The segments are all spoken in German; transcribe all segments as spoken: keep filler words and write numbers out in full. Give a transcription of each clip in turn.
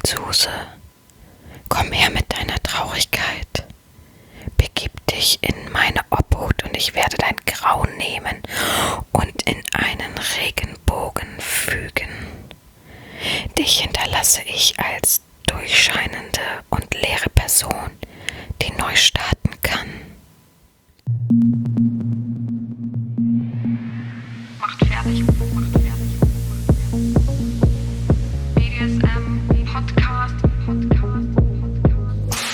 Suse, komm her mit deiner Traurigkeit. Begib dich in meine Obhut und ich werde dein Grauen nehmen und in einen Regenbogen fügen. Dich hinterlasse ich als durchscheinende und leere Person, die neu starten kann. Macht fertig, macht fertig. B D S M Podcast, Podcast, Podcast.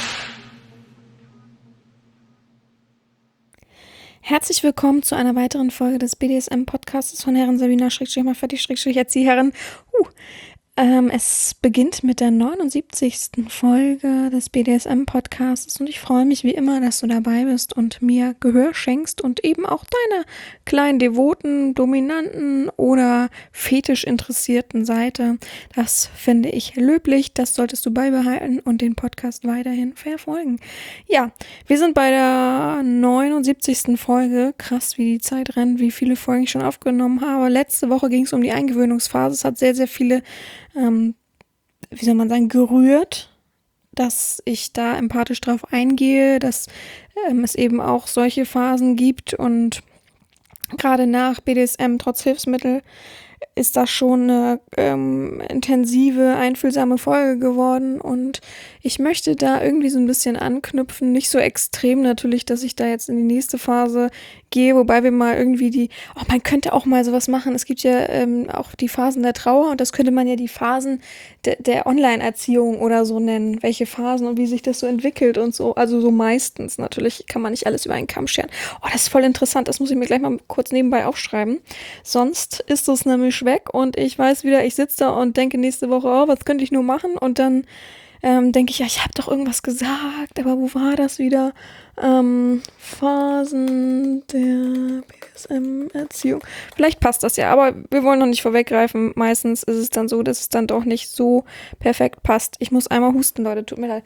Herzlich willkommen zu einer weiteren Folge des B D S M Podcasts von Herren Sabina Schrägstrich mal fertig Schrägstrich Erzieherin. Uh, ähm, es beginnt mit der neunundsiebzigsten Folge des B D S M Podcasts und ich freue mich wie immer, dass du dabei bist und mir Gehör schenkst und eben auch deiner kleinen devoten, dominanten oder fetisch interessierten Seite. Das finde ich löblich, das solltest du beibehalten und den Podcast weiterhin verfolgen. Ja, wir sind bei der neunundsiebzigsten Folge. Krass, wie die Zeit rennt, wie viele Folgen ich schon aufgenommen habe. Letzte Woche ging es um die Eingewöhnungsphase. Es hat sehr, sehr viele, ähm, wie soll man sagen, gerührt, dass ich da empathisch drauf eingehe, dass ähm, es eben auch solche Phasen gibt und gerade nach B D S M trotz Hilfsmittel ist das schon eine ähm, intensive, einfühlsame Folge geworden und ich möchte da irgendwie so ein bisschen anknüpfen, nicht so extrem natürlich, dass ich da jetzt in die nächste Phase gehe, wobei wir mal irgendwie die, oh, man könnte auch mal sowas machen, es gibt ja ähm, auch die Phasen der Trauer und das könnte man ja die Phasen de- der Online-Erziehung oder so nennen, welche Phasen und wie sich das so entwickelt und so, also so meistens, natürlich kann man nicht alles über einen Kamm scheren. Oh, das ist voll interessant, das muss ich mir gleich mal kurz nebenbei aufschreiben, sonst ist es nämlich weg und ich weiß wieder, ich sitze da und denke nächste Woche, oh, was könnte ich nur machen und dann ähm, denke ich, ja, ich habe doch irgendwas gesagt, aber wo war das wieder? Ähm, Phasen der B D S M-Erziehung. Vielleicht passt das ja, aber wir wollen noch nicht vorweggreifen. Meistens ist es dann so, dass es dann doch nicht so perfekt passt. Ich muss einmal husten, Leute, tut mir leid.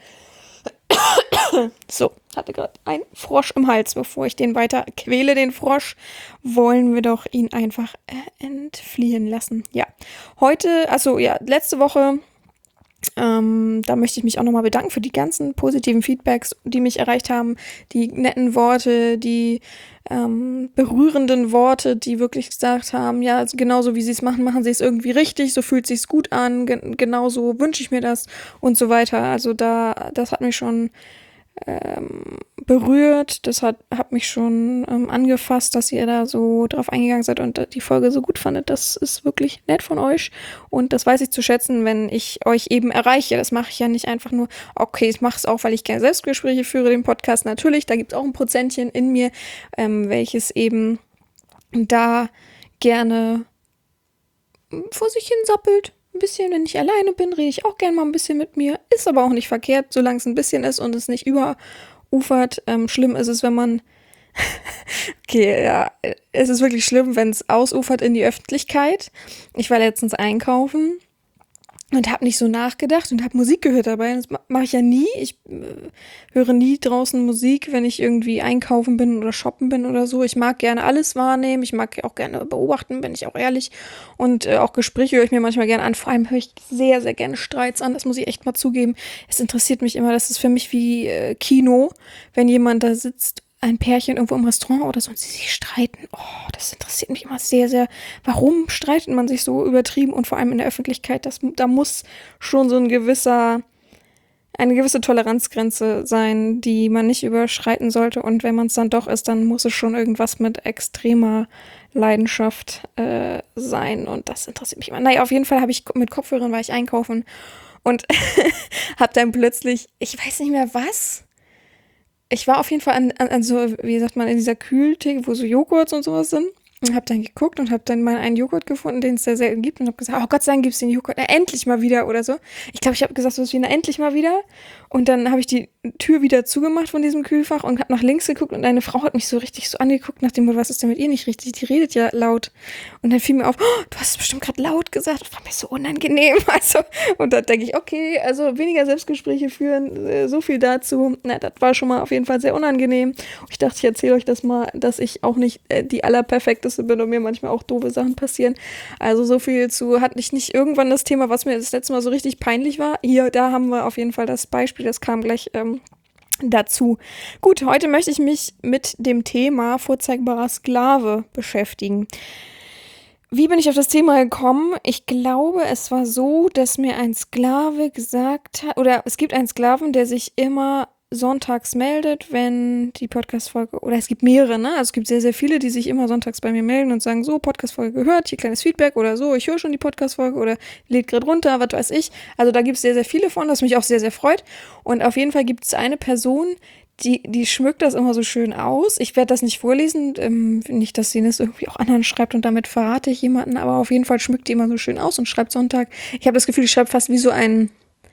So, hatte gerade ein Frosch im Hals. Bevor ich den weiter quäle, den Frosch, wollen wir doch ihn einfach äh, entfliehen lassen. Ja, heute, also ja, letzte Woche, ähm, da möchte ich mich auch nochmal bedanken für die ganzen positiven Feedbacks, die mich erreicht haben, die netten Worte, die ähm, berührenden Worte, die wirklich gesagt haben, ja, also genauso wie sie es machen, machen sie es irgendwie richtig, so fühlt sich's gut an, gen- genauso wünsche ich mir das und so weiter. Also da, das hat mich schon ähm, berührt, das hat, hat mich schon ähm, angefasst, dass ihr da so drauf eingegangen seid und die Folge so gut fandet. Das ist wirklich nett von euch und das weiß ich zu schätzen, wenn ich euch eben erreiche. Das mache ich ja nicht einfach nur, okay, ich mache es auch, weil ich gerne Selbstgespräche führe, den Podcast natürlich, da gibt es auch ein Prozentchen in mir, ähm, welches eben da gerne vor sich hin sappelt. Ein bisschen, wenn ich alleine bin, rede ich auch gerne mal ein bisschen mit mir. Ist aber auch nicht verkehrt, solange es ein bisschen ist und es nicht überufert. Ähm, schlimm ist es, wenn man okay, ja, es ist wirklich schlimm, wenn es ausufert in die Öffentlichkeit. Ich war letztens einkaufen und habe nicht so nachgedacht und habe Musik gehört dabei. Das mache ich ja nie. Ich äh, höre nie draußen Musik, wenn ich irgendwie einkaufen bin oder shoppen bin oder so. Ich mag gerne alles wahrnehmen. Ich mag auch gerne beobachten, bin ich auch ehrlich. Und äh, auch Gespräche höre ich mir manchmal gerne an. Vor allem höre ich sehr, sehr gerne Streits an. Das muss ich echt mal zugeben. Es interessiert mich immer. Das ist für mich wie äh, Kino, wenn jemand da sitzt, ein Pärchen irgendwo im Restaurant oder so und sie sich streiten. Oh, das interessiert mich immer sehr, sehr. Warum streitet man sich so übertrieben und vor allem in der Öffentlichkeit? Das, da muss schon so ein gewisser, eine gewisse Toleranzgrenze sein, die man nicht überschreiten sollte. Und wenn man es dann doch ist, dann muss es schon irgendwas mit extremer Leidenschaft äh, sein. Und das interessiert mich immer. Naja, auf jeden Fall habe ich mit Kopfhörern war ich einkaufen und habe dann plötzlich, ich weiß nicht mehr was. Ich war auf jeden Fall an, an, an so, wie sagt man, in dieser Kühltheke, wo so Joghurts und sowas sind. Und habe dann geguckt und habe dann mal einen Joghurt gefunden, den es sehr selten gibt. Und habe gesagt, oh Gott sei Dank gibt es den Joghurt, na, endlich mal wieder oder so. Ich glaube, ich habe gesagt, so was wie, na, endlich mal wieder. Und dann habe ich die Tür wieder zugemacht von diesem Kühlfach und habe nach links geguckt und eine Frau hat mich so richtig so angeguckt nach dem Motto, was ist denn mit ihr nicht richtig? Die redet ja laut. Und dann fiel mir auf, oh, du hast es bestimmt gerade laut gesagt. Das war mir so unangenehm. Also, und da denke ich, okay, also weniger Selbstgespräche führen, äh, so viel dazu. Na, das war schon mal auf jeden Fall sehr unangenehm. Und ich dachte, ich erzähle euch das mal, dass ich auch nicht äh, die allerperfekteste bin und mir manchmal auch doofe Sachen passieren. Also so viel zu, hatte ich nicht irgendwann das Thema, was mir das letzte Mal so richtig peinlich war. Hier, da haben wir auf jeden Fall das Beispiel, das kam gleich ähm, dazu. Gut, heute möchte ich mich mit dem Thema vorzeigbarer Sklave beschäftigen. Wie bin ich auf das Thema gekommen? Ich glaube, es war so, dass mir ein Sklave gesagt hat, oder es gibt einen Sklaven, der sich immer sonntags meldet, wenn die Podcast-Folge, oder es gibt mehrere, ne? Also es gibt sehr, sehr viele, die sich immer sonntags bei mir melden und sagen, so, Podcast-Folge gehört, hier kleines Feedback oder so, ich höre schon die Podcast-Folge oder lädt gerade runter, was weiß ich. Also da gibt es sehr, sehr viele von, das mich auch sehr, sehr freut. Und auf jeden Fall gibt es eine Person, die, die schmückt das immer so schön aus. Ich werde das nicht vorlesen, ähm, nicht, dass sie das irgendwie auch anderen schreibt und damit verrate ich jemanden, aber auf jeden Fall schmückt die immer so schön aus und schreibt Sonntag. Ich habe das Gefühl, die schreibt fast wie so ein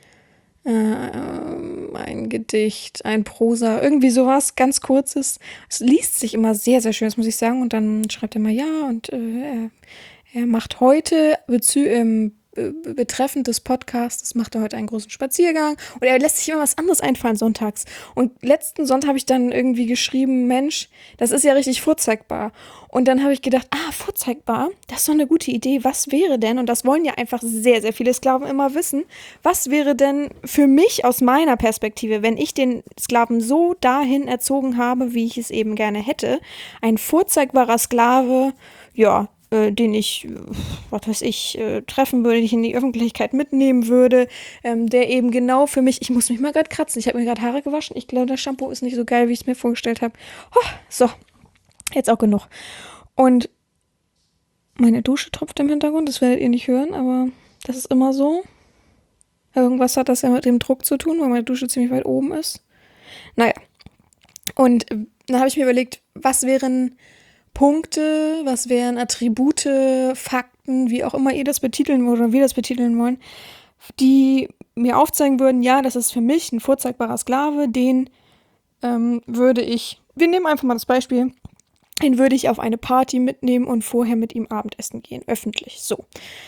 Äh, ein Gedicht, ein Prosa, irgendwie sowas, ganz kurzes. Es liest sich immer sehr, sehr schön, das muss ich sagen. Und dann schreibt er mal, ja, und äh, er, er macht heute bezü- ähm, betreffend des Podcasts, macht er heute einen großen Spaziergang. Und er lässt sich immer was anderes einfallen sonntags. Und letzten Sonntag habe ich dann irgendwie geschrieben, Mensch, das ist ja richtig vorzeigbar. Und dann habe ich gedacht, ah, vorzeigbar, das ist doch eine gute Idee. Was wäre denn, und das wollen ja einfach sehr, sehr viele Sklaven immer wissen, was wäre denn für mich aus meiner Perspektive, wenn ich den Sklaven so dahin erzogen habe, wie ich es eben gerne hätte, ein vorzeigbarer Sklave, ja, äh, den ich, äh, was weiß ich, äh, treffen würde, den ich in die Öffentlichkeit mitnehmen würde, ähm, der eben genau für mich, ich muss mich mal gerade kratzen, ich habe mir gerade Haare gewaschen, ich glaube, das Shampoo ist nicht so geil, wie ich es mir vorgestellt habe. Oh, so, jetzt auch genug. Und meine Dusche tropft im Hintergrund, das werdet ihr nicht hören, aber das ist immer so. Irgendwas hat das ja mit dem Druck zu tun, weil meine Dusche ziemlich weit oben ist. Naja, und äh, dann habe ich mir überlegt, was wären Punkte, was wären Attribute, Fakten, wie auch immer ihr das betiteln wollt oder wir das betiteln wollen, die mir aufzeigen würden, ja, das ist für mich ein vorzeigbarer Sklave, den ähm, würde ich, wir nehmen einfach mal das Beispiel, den würde ich auf eine Party mitnehmen und vorher mit ihm Abendessen gehen, öffentlich, so.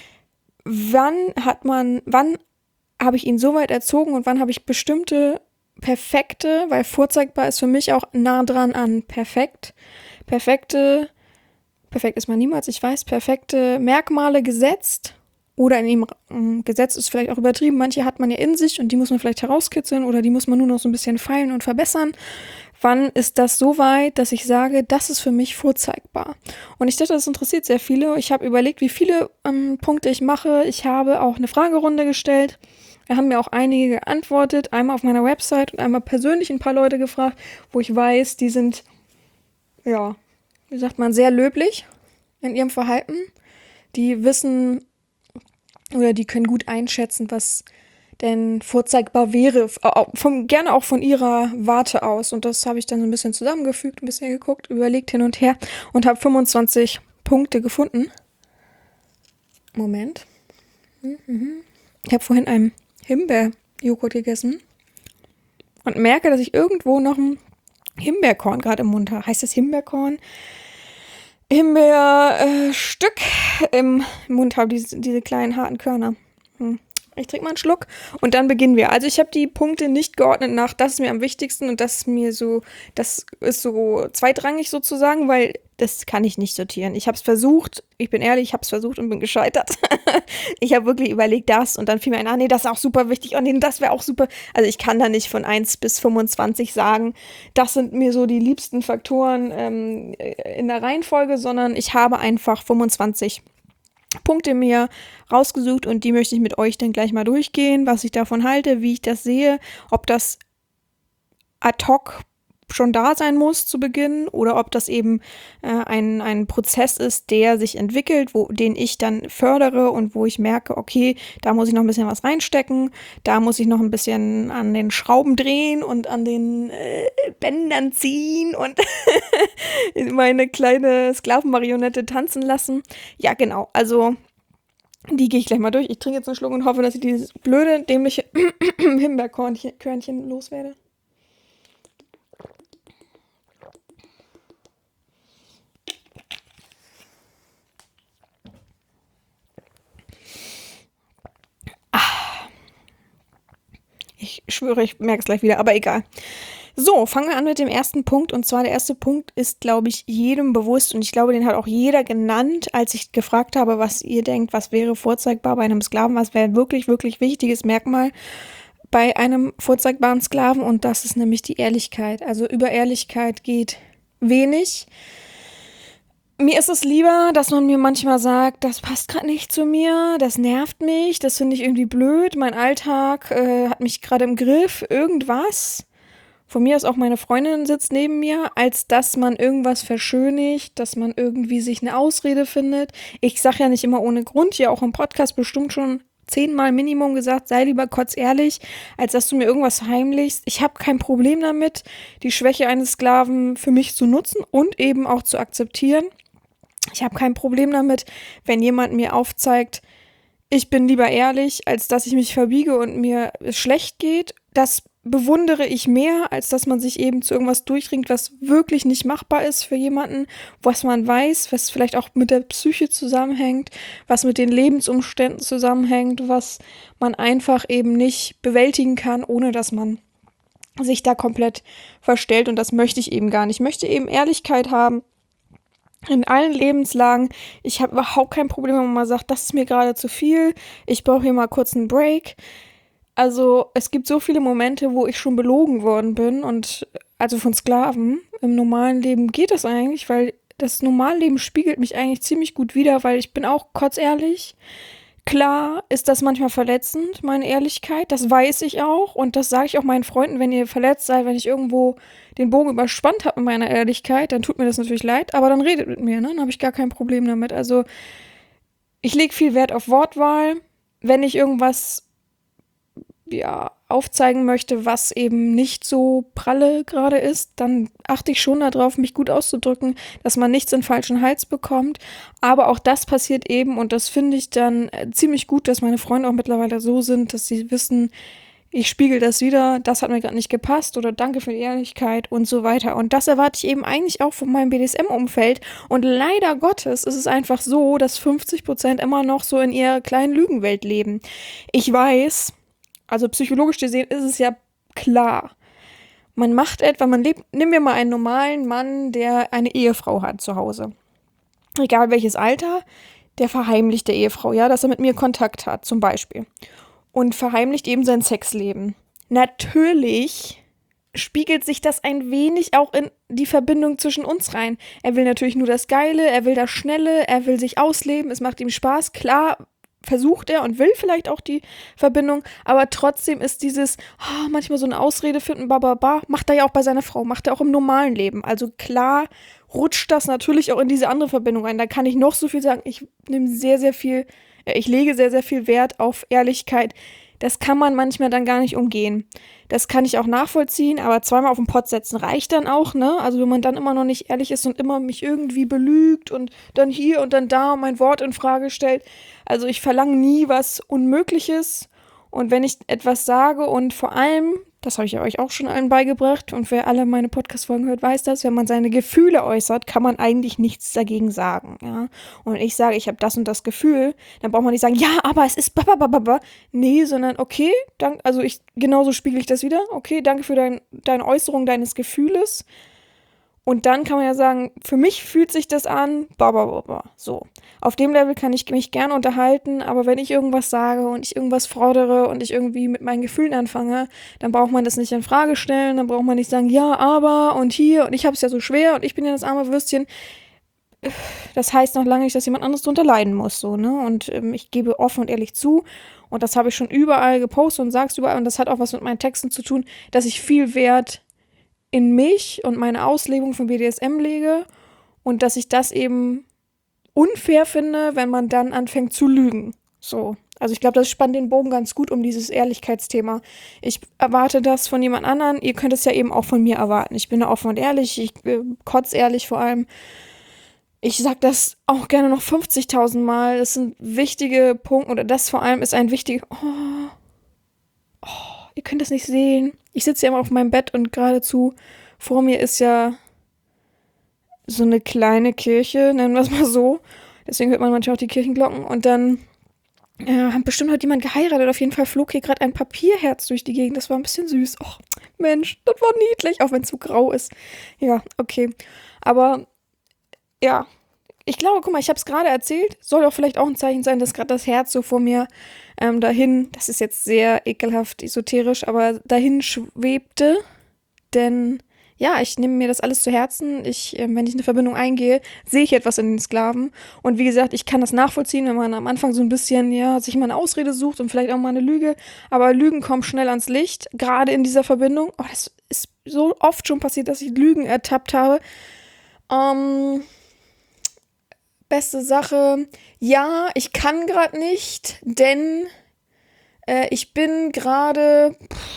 Wann hat man, wann habe ich ihn so weit erzogen und wann habe ich bestimmte perfekte, weil vorzeigbar ist für mich auch nah dran an perfekt, perfekte, perfekt ist man niemals, ich weiß, perfekte Merkmale gesetzt oder in ihm ähm, gesetzt ist vielleicht auch übertrieben, manche hat man ja in sich und die muss man vielleicht herauskitzeln oder die muss man nur noch so ein bisschen feilen und verbessern. Wann ist das so weit, dass ich sage, das ist für mich vorzeigbar? Und ich dachte, das interessiert sehr viele. Ich habe überlegt, wie viele ähm, Punkte ich mache. Ich habe auch eine Fragerunde gestellt. Da haben mir auch einige geantwortet, einmal auf meiner Website und einmal persönlich ein paar Leute gefragt, wo ich weiß, die sind, ja, wie sagt man, sehr löblich in ihrem Verhalten. Die wissen oder die können gut einschätzen, was denn vorzeigbar wäre, vom, gerne auch von ihrer Warte aus. Und das habe ich dann so ein bisschen zusammengefügt, ein bisschen geguckt, überlegt hin und her und habe fünfundzwanzig Punkte gefunden. Moment. Ich habe vorhin einen Himbeerjoghurt gegessen und merke, dass ich irgendwo noch ein Himbeerkorn gerade im Mund habe. Heißt das Himbeerkorn? Himbeerstück äh, im Mund habe, diese, diese kleinen harten Körner. Hm. Ich trinke mal einen Schluck und dann beginnen wir. Also ich habe die Punkte nicht geordnet nach, das ist mir am wichtigsten und das ist mir so, das ist so zweitrangig sozusagen, weil das kann ich nicht sortieren. Ich habe es versucht, ich bin ehrlich, ich habe es versucht und bin gescheitert. Ich habe wirklich überlegt, das und dann fiel mir ein, ah nee, das ist auch super wichtig und nee, das wäre auch super. Also ich kann da nicht von eins bis fünfundzwanzig sagen, das sind mir so die liebsten Faktoren ähm, in der Reihenfolge, sondern ich habe einfach fünfundzwanzig Punkte mir rausgesucht und die möchte ich mit euch dann gleich mal durchgehen, was ich davon halte, wie ich das sehe, ob das ad hoc schon da sein muss zu Beginn oder ob das eben äh, ein, ein Prozess ist, der sich entwickelt, wo, den ich dann fördere und wo ich merke, okay, da muss ich noch ein bisschen was reinstecken, da muss ich noch ein bisschen an den Schrauben drehen und an den äh, Bändern ziehen und meine kleine Sklavenmarionette tanzen lassen. Ja, genau, also die gehe ich gleich mal durch. Ich trinke jetzt einen Schluck und hoffe, dass ich dieses blöde, dämliche Himbeerkörnchen loswerde. Ich schwöre, ich merke es gleich wieder, aber egal. So, fangen wir an mit dem ersten Punkt. Und zwar der erste Punkt ist, glaube ich, jedem bewusst. Und ich glaube, den hat auch jeder genannt, als ich gefragt habe, was ihr denkt, was wäre vorzeigbar bei einem Sklaven, was wäre ein wirklich, wirklich wichtiges Merkmal bei einem vorzeigbaren Sklaven. Und das ist nämlich die Ehrlichkeit. Also über Ehrlichkeit geht wenig. Mir ist es lieber, dass man mir manchmal sagt, das passt gerade nicht zu mir, das nervt mich, das finde ich irgendwie blöd, mein Alltag äh, hat mich gerade im Griff, irgendwas. Von mir aus auch meine Freundin sitzt neben mir, als dass man irgendwas verschönigt, dass man irgendwie sich eine Ausrede findet. Ich sage ja nicht immer ohne Grund, hier auch im Podcast bestimmt schon zehnmal Minimum gesagt, sei lieber kurz ehrlich, als dass du mir irgendwas heimlichst. Ich habe kein Problem damit, die Schwäche eines Sklaven für mich zu nutzen und eben auch zu akzeptieren. Ich habe kein Problem damit, wenn jemand mir aufzeigt, ich bin lieber ehrlich, als dass ich mich verbiege und mir es schlecht geht. Das bewundere ich mehr, als dass man sich eben zu irgendwas durchringt, was wirklich nicht machbar ist für jemanden, was man weiß, was vielleicht auch mit der Psyche zusammenhängt, was mit den Lebensumständen zusammenhängt, was man einfach eben nicht bewältigen kann, ohne dass man sich da komplett verstellt. Und das möchte ich eben gar nicht. Ich möchte eben Ehrlichkeit haben in allen Lebenslagen. Ich habe überhaupt kein Problem, wenn man mal sagt, das ist mir gerade zu viel, ich brauche hier mal kurz einen Break. Also es gibt so viele Momente, wo ich schon belogen worden bin und also von Sklaven. Im normalen Leben geht das eigentlich, weil das Normalleben spiegelt mich eigentlich ziemlich gut wider, weil ich bin auch kotzehrlich. Klar ist das manchmal verletzend, meine Ehrlichkeit, das weiß ich auch und das sage ich auch meinen Freunden, wenn ihr verletzt seid, wenn ich irgendwo den Bogen überspannt habe mit meiner Ehrlichkeit, dann tut mir das natürlich leid, aber dann redet mit mir, ne? Dann habe ich gar kein Problem damit. Also ich lege viel Wert auf Wortwahl, wenn ich irgendwas ja, aufzeigen möchte, was eben nicht so pralle gerade ist, dann achte ich schon darauf, mich gut auszudrücken, dass man nichts in den falschen Hals bekommt. Aber auch das passiert eben und das finde ich dann äh, ziemlich gut, dass meine Freunde auch mittlerweile so sind, dass sie wissen, ich spiegel das wieder, das hat mir gerade nicht gepasst oder danke für die Ehrlichkeit und so weiter. Und das erwarte ich eben eigentlich auch von meinem B D S M-Umfeld. Und leider Gottes ist es einfach so, dass fünfzig Prozent immer noch so in ihrer kleinen Lügenwelt leben. Ich weiß, also psychologisch gesehen ist es ja klar. Man macht etwa, man lebt, nehmen wir mal einen normalen Mann, der eine Ehefrau hat zu Hause. Egal welches Alter, der verheimlicht der Ehefrau, ja, dass er mit mir Kontakt hat, zum Beispiel. Und verheimlicht eben sein Sexleben. Natürlich spiegelt sich das ein wenig auch in die Verbindung zwischen uns rein. Er will natürlich nur das Geile, er will das Schnelle, er will sich ausleben, es macht ihm Spaß, klar, versucht er und will vielleicht auch die Verbindung, aber trotzdem ist dieses oh, manchmal so eine Ausrede finden, bababa, macht er ja auch bei seiner Frau, macht er auch im normalen Leben. Also klar rutscht das natürlich auch in diese andere Verbindung ein. Da kann ich noch so viel sagen, ich nehme sehr, sehr viel, äh, ich lege sehr, sehr viel Wert auf Ehrlichkeit. Das kann man manchmal dann gar nicht umgehen. Das kann ich auch nachvollziehen, aber zweimal auf den Pott setzen reicht dann auch, ne? Also wenn man dann immer noch nicht ehrlich ist und immer mich irgendwie belügt und dann hier und dann da mein Wort in Frage stellt. Also ich verlange nie was Unmögliches und wenn ich etwas sage und vor allem, das habe ich euch auch schon allen beigebracht und wer alle meine Podcast-Folgen hört, weiß das, wenn man seine Gefühle äußert, kann man eigentlich nichts dagegen sagen, ja. Und ich sage, ich habe das und das Gefühl, dann braucht man nicht sagen, ja, aber es ist bababababa. Nee, sondern okay, dank, also ich, genauso spiegel ich das wieder, okay, danke für dein, deine Äußerung deines Gefühles. Und dann kann man ja sagen, für mich fühlt sich das an, babababa, so. Auf dem Level kann ich mich gerne unterhalten, aber wenn ich irgendwas sage und ich irgendwas fordere und ich irgendwie mit meinen Gefühlen anfange, dann braucht man das nicht in Frage stellen, dann braucht man nicht sagen, ja, aber und hier und ich habe es ja so schwer und ich bin ja das arme Würstchen. Das heißt noch lange nicht, dass jemand anderes drunter leiden muss, so, ne? Und ähm, ich gebe offen und ehrlich zu und das habe ich schon überall gepostet und sag's überall und das hat auch was mit meinen Texten zu tun, dass ich viel Wert in mich und meine Auslebung von B D S M lege und dass ich das eben unfair finde, wenn man dann anfängt zu lügen. So, also ich glaube, das spannt den Bogen ganz gut um dieses Ehrlichkeitsthema. Ich erwarte das von jemand anderen, ihr könnt es ja eben auch von mir erwarten. Ich bin da offen und ehrlich, ich äh, kotzehrlich vor allem. Ich sag das auch gerne noch fünfzigtausend Mal, das sind wichtige Punkte, oder das vor allem ist ein wichtiger, oh, oh, ihr könnt das nicht sehen. Ich sitze ja immer auf meinem Bett und geradezu vor mir ist ja so eine kleine Kirche, nennen wir es mal so. Deswegen hört man manchmal auch die Kirchenglocken. Und dann Ja, hat bestimmt hat jemand geheiratet. Auf jeden Fall flog hier gerade ein Papierherz durch die Gegend. Das war ein bisschen süß. Och, Mensch, das war niedlich, auch wenn es so grau ist. Ja, okay. Aber ja, ich glaube, guck mal, ich habe es gerade erzählt. Soll auch vielleicht auch ein Zeichen sein, dass gerade das Herz so vor mir ähm, dahin, das ist jetzt sehr ekelhaft esoterisch, aber dahin schwebte. Denn ja, ich nehme mir das alles zu Herzen. Ich, äh, wenn ich eine Verbindung eingehe, sehe ich etwas in den Sklaven. Und wie gesagt, ich kann das nachvollziehen, wenn man am Anfang so ein bisschen, ja, sich mal eine Ausrede sucht und vielleicht auch mal eine Lüge. Aber Lügen kommen schnell ans Licht, gerade in dieser Verbindung. Oh, das ist so oft schon passiert, dass ich Lügen ertappt habe. Ähm, beste Sache. Ja, ich kann gerade nicht, denn äh, ich bin gerade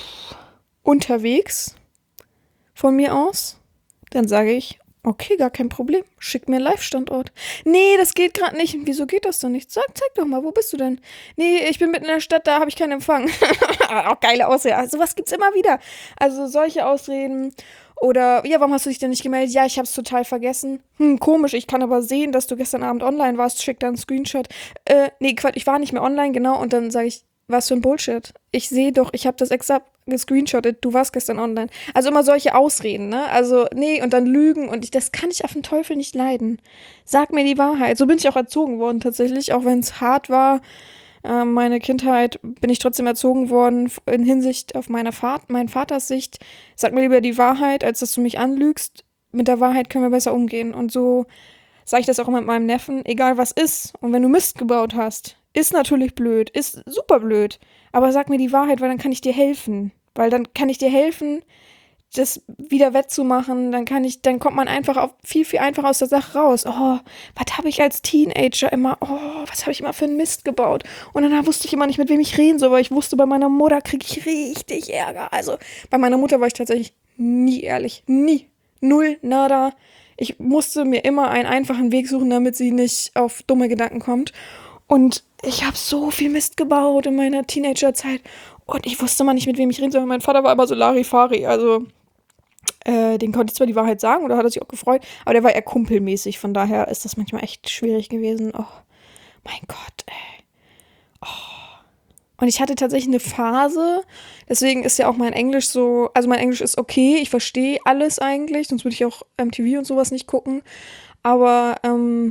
unterwegs. Von mir aus, dann sage ich, okay, gar kein Problem, schick mir einen Live-Standort. Nee, das geht gerade nicht. Wieso geht das denn nicht? Sag, zeig doch mal, wo bist du denn? Nee, ich bin mitten in der Stadt, da habe ich keinen Empfang. Auch geile Ausrede. Also sowas gibt's immer wieder. Also solche Ausreden. Oder, ja, warum hast du dich denn nicht gemeldet? Ja, ich hab's total vergessen. Hm, komisch, ich kann aber sehen, dass du gestern Abend online warst. Schick da einen Screenshot. Äh, nee, Quatsch, ich war nicht mehr online, genau. Und dann sage ich, was für ein Bullshit. Ich sehe doch, ich habe das extra gescreenshottet, du warst gestern online. Also immer solche Ausreden, ne? Also, nee, und dann Lügen und ich, das kann ich auf den Teufel nicht leiden. Sag mir die Wahrheit. So bin ich auch erzogen worden tatsächlich, auch wenn es hart war. Äh, meine Kindheit bin ich trotzdem erzogen worden in Hinsicht auf meine Vat- meinen Vaters Sicht. Sag mir lieber die Wahrheit, als dass du mich anlügst. Mit der Wahrheit können wir besser umgehen. Und so sage ich das auch mit meinem Neffen, egal was ist. Und wenn du Mist gebaut hast, ist natürlich blöd, ist super blöd. Aber sag mir die Wahrheit, weil dann kann ich dir helfen. Weil dann kann ich dir helfen, das wieder wettzumachen. Dann kann ich, dann kommt man einfach auf, viel, viel einfacher aus der Sache raus. Oh, was habe ich als Teenager immer, oh, was habe ich immer für einen Mist gebaut. Und dann wusste ich immer nicht, mit wem ich reden soll, weil ich wusste, bei meiner Mutter kriege ich richtig Ärger. Also bei meiner Mutter war ich tatsächlich nie ehrlich. Nie. Null, nada. Ich musste mir immer einen einfachen Weg suchen, damit sie nicht auf dumme Gedanken kommt. Und ich habe so viel Mist gebaut in meiner Teenagerzeit. Und ich wusste mal nicht, mit wem ich reden soll. Mein Vater war immer so Larifari. Also, äh, den konnte ich zwar die Wahrheit sagen, oder hat er sich auch gefreut, aber der war eher kumpelmäßig. Von daher ist das manchmal echt schwierig gewesen. Oh, mein Gott, ey. Oh. Und ich hatte tatsächlich eine Phase, deswegen ist ja auch mein Englisch so, also mein Englisch ist okay, ich verstehe alles eigentlich, sonst würde ich auch M T V und sowas nicht gucken. Aber, ähm,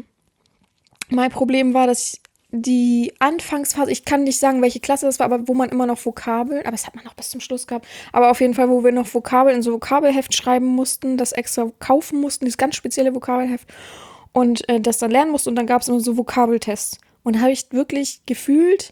mein Problem war, dass ich die Anfangsphase, ich kann nicht sagen, welche Klasse das war, aber wo man immer noch Vokabeln, aber das hat man noch bis zum Schluss gehabt, aber auf jeden Fall, wo wir noch Vokabeln in so Vokabelheft schreiben mussten, das extra kaufen mussten, dieses ganz spezielle Vokabelheft und äh, das dann lernen mussten und dann gab es immer so Vokabeltests. Und da habe ich wirklich gefühlt,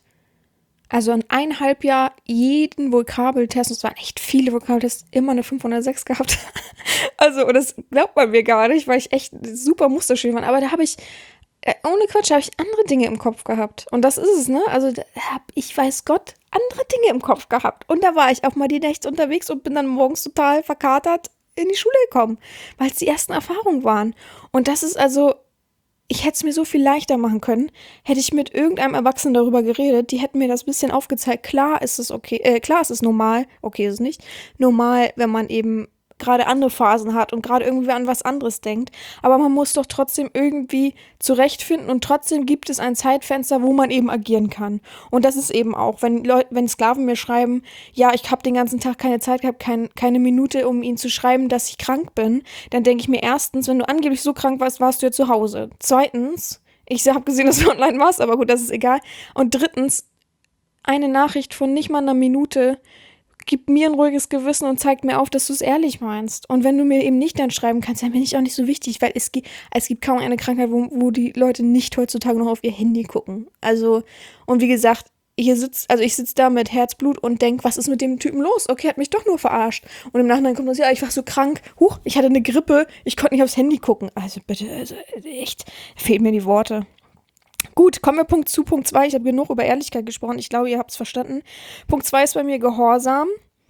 also in eineinhalb Jahr jeden Vokabeltest, und es waren echt viele Vokabeltests, immer eine fünf oder sechs gehabt. Also, und das glaubt man mir gar nicht, weil ich echt super Musterschüler war, aber da habe ich ohne Quatsch, habe ich andere Dinge im Kopf gehabt. Und das ist es, ne? Also da habe ich, weiß Gott, andere Dinge im Kopf gehabt. Und da war ich auch mal die Nächte unterwegs und bin dann morgens total verkatert in die Schule gekommen, weil es die ersten Erfahrungen waren. Und das ist also, ich hätte es mir so viel leichter machen können, hätte ich mit irgendeinem Erwachsenen darüber geredet, die hätten mir das ein bisschen aufgezeigt. Klar ist es okay, äh, klar ist es normal, okay ist es nicht, normal, wenn man eben gerade andere Phasen hat und gerade irgendwie an was anderes denkt. Aber man muss doch trotzdem irgendwie zurechtfinden und trotzdem gibt es ein Zeitfenster, wo man eben agieren kann. Und das ist eben auch, wenn Leute, wenn Sklaven mir schreiben, ja, ich habe den ganzen Tag keine Zeit gehabt, kein, keine Minute, um ihnen zu schreiben, dass ich krank bin, dann denke ich mir erstens, wenn du angeblich so krank warst, warst du ja zu Hause. Zweitens, ich habe gesehen, dass du online warst, aber gut, das ist egal. Und drittens, eine Nachricht von nicht mal einer Minute gibt mir ein ruhiges Gewissen und zeigt mir auf, dass du es ehrlich meinst. Und wenn du mir eben nicht dann schreiben kannst, dann bin ich auch nicht so wichtig, weil es gibt, es gibt kaum eine Krankheit, wo, wo die Leute nicht heutzutage noch auf ihr Handy gucken. Also, und wie gesagt, hier sitzt, also ich sitze da mit Herzblut und denke, was ist mit dem Typen los? Okay, hat mich doch nur verarscht. Und im Nachhinein kommt das, ja, ich war so krank, huch, ich hatte eine Grippe, ich konnte nicht aufs Handy gucken. Also bitte, also echt, fehlen mir die Worte. Gut, kommen wir Punkt zu Punkt zwei. Ich habe genug über Ehrlichkeit gesprochen. Ich glaube, ihr habt es verstanden. Punkt zwei ist bei mir Gehorsam.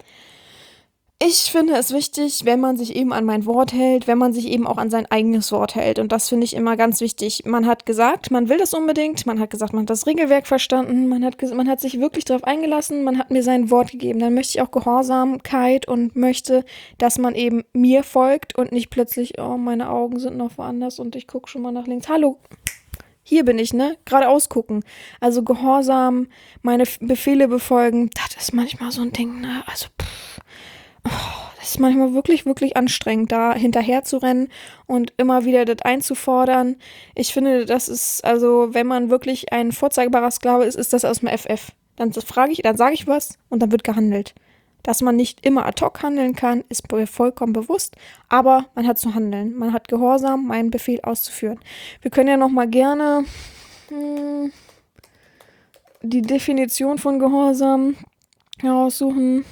Ich finde es wichtig, wenn man sich eben an mein Wort hält, wenn man sich eben auch an sein eigenes Wort hält. Und das finde ich immer ganz wichtig. Man hat gesagt, man will das unbedingt. Man hat gesagt, man hat das Regelwerk verstanden. Man hat, man hat sich wirklich darauf eingelassen. Man hat mir sein Wort gegeben. Dann möchte ich auch Gehorsamkeit und möchte, dass man eben mir folgt und nicht plötzlich, oh, meine Augen sind noch woanders und ich gucke schon mal nach links. Hallo. hier bin ich, ne? Geradeaus gucken. Also Gehorsam, meine F- Befehle befolgen, das ist manchmal so ein Ding, ne? Also, pff, oh, das ist manchmal wirklich, wirklich anstrengend, da hinterher zu rennen und immer wieder das einzufordern. Ich finde, das ist, also, wenn man wirklich ein vorzeigbarer Sklave ist, ist das aus dem F F. Dann frage ich, dann sage ich was und dann wird gehandelt. Dass man nicht immer ad hoc handeln kann, ist mir vollkommen bewusst, aber man hat zu handeln. Man hat Gehorsam, meinen Befehl auszuführen. Wir können ja noch mal gerne hm, die Definition von Gehorsam heraussuchen.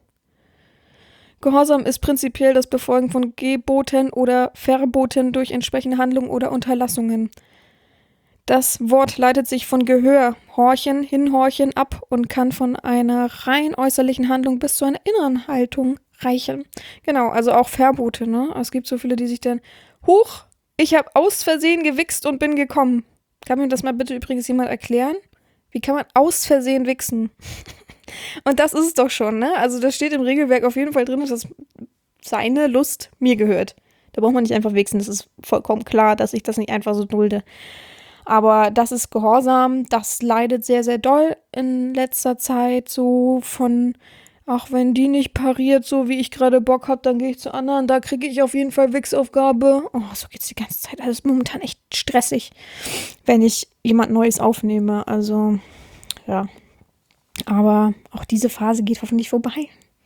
Gehorsam ist prinzipiell das Befolgen von Geboten oder Verboten durch entsprechende Handlungen oder Unterlassungen. Das Wort leitet sich von Gehör, Horchen, Hinhorchen ab und kann von einer rein äußerlichen Handlung bis zu einer inneren Haltung reichen. Genau, also auch Verbote, ne? Es gibt so viele, die sich dann, huch, ich habe aus Versehen gewichst und bin gekommen. Kann mir das mal bitte übrigens jemand erklären? Wie kann man aus Versehen wichsen? Und das ist es doch schon, ne? Also das steht im Regelwerk auf jeden Fall drin, dass seine Lust mir gehört. Da braucht man nicht einfach wichsen, das ist vollkommen klar, dass ich das nicht einfach so dulde. Aber das ist Gehorsam, das leidet sehr, sehr doll in letzter Zeit, so von, ach, wenn die nicht pariert, so wie ich gerade Bock habe, dann gehe ich zu anderen, da kriege ich auf jeden Fall Wichsaufgabe. Oh, so geht's die ganze Zeit. Das ist momentan echt stressig, wenn ich jemand Neues aufnehme, also, ja. Aber auch diese Phase geht hoffentlich vorbei.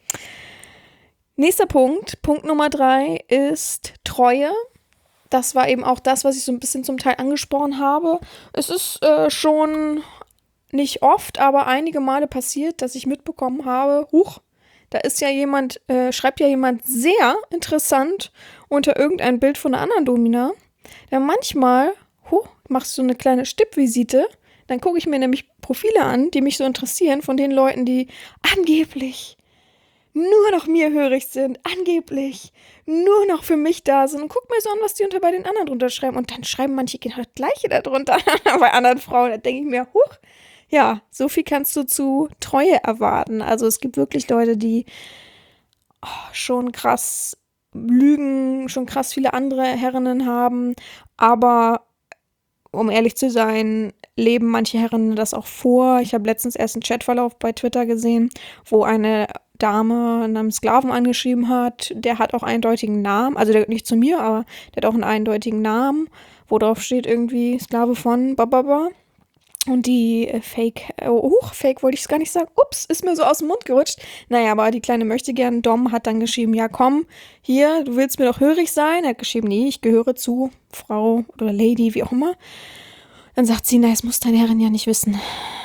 Nächster Punkt, Punkt Nummer drei ist Treue. Das war eben auch das, was ich so ein bisschen zum Teil angesprochen habe. Es ist äh, schon nicht oft, aber einige Male passiert, dass ich mitbekommen habe, huch, da ist ja jemand, äh, schreibt ja jemand sehr interessant unter irgendein Bild von einer anderen Domina. Ja, manchmal, huh, machst du eine kleine Stippvisite, dann gucke ich mir nämlich Profile an, die mich so interessieren, von den Leuten, die angeblich nur noch mir hörig sind, angeblich nur noch für mich da sind. Und guck mir so an, was die unter bei den anderen drunter schreiben. Und dann schreiben manche genau das Gleiche darunter bei anderen Frauen. Da denke ich mir, huch, ja, so viel kannst du zu Treue erwarten. Also es gibt wirklich Leute, die oh, schon krass lügen, schon krass viele andere Herrinnen haben. Aber um ehrlich zu sein, leben manche Herrinnen das auch vor. Ich habe letztens erst einen Chatverlauf bei Twitter gesehen, wo eine Dame einen Sklaven angeschrieben hat. Der hat auch einen eindeutigen Namen, also der gehört nicht zu mir, aber der hat auch einen eindeutigen Namen, wo drauf steht irgendwie Sklave von bababa. Und die äh, Fake, äh, oh, Fake wollte ich es gar nicht sagen. Ups, ist mir so aus dem Mund gerutscht. Naja, aber die kleine Möchtegern Dom hat dann geschrieben, ja komm, hier, du willst mir doch hörig sein. Er hat geschrieben, nee, ich gehöre zu Frau oder Lady, wie auch immer. Dann sagt sie, na, das muss deine Herrin ja nicht wissen.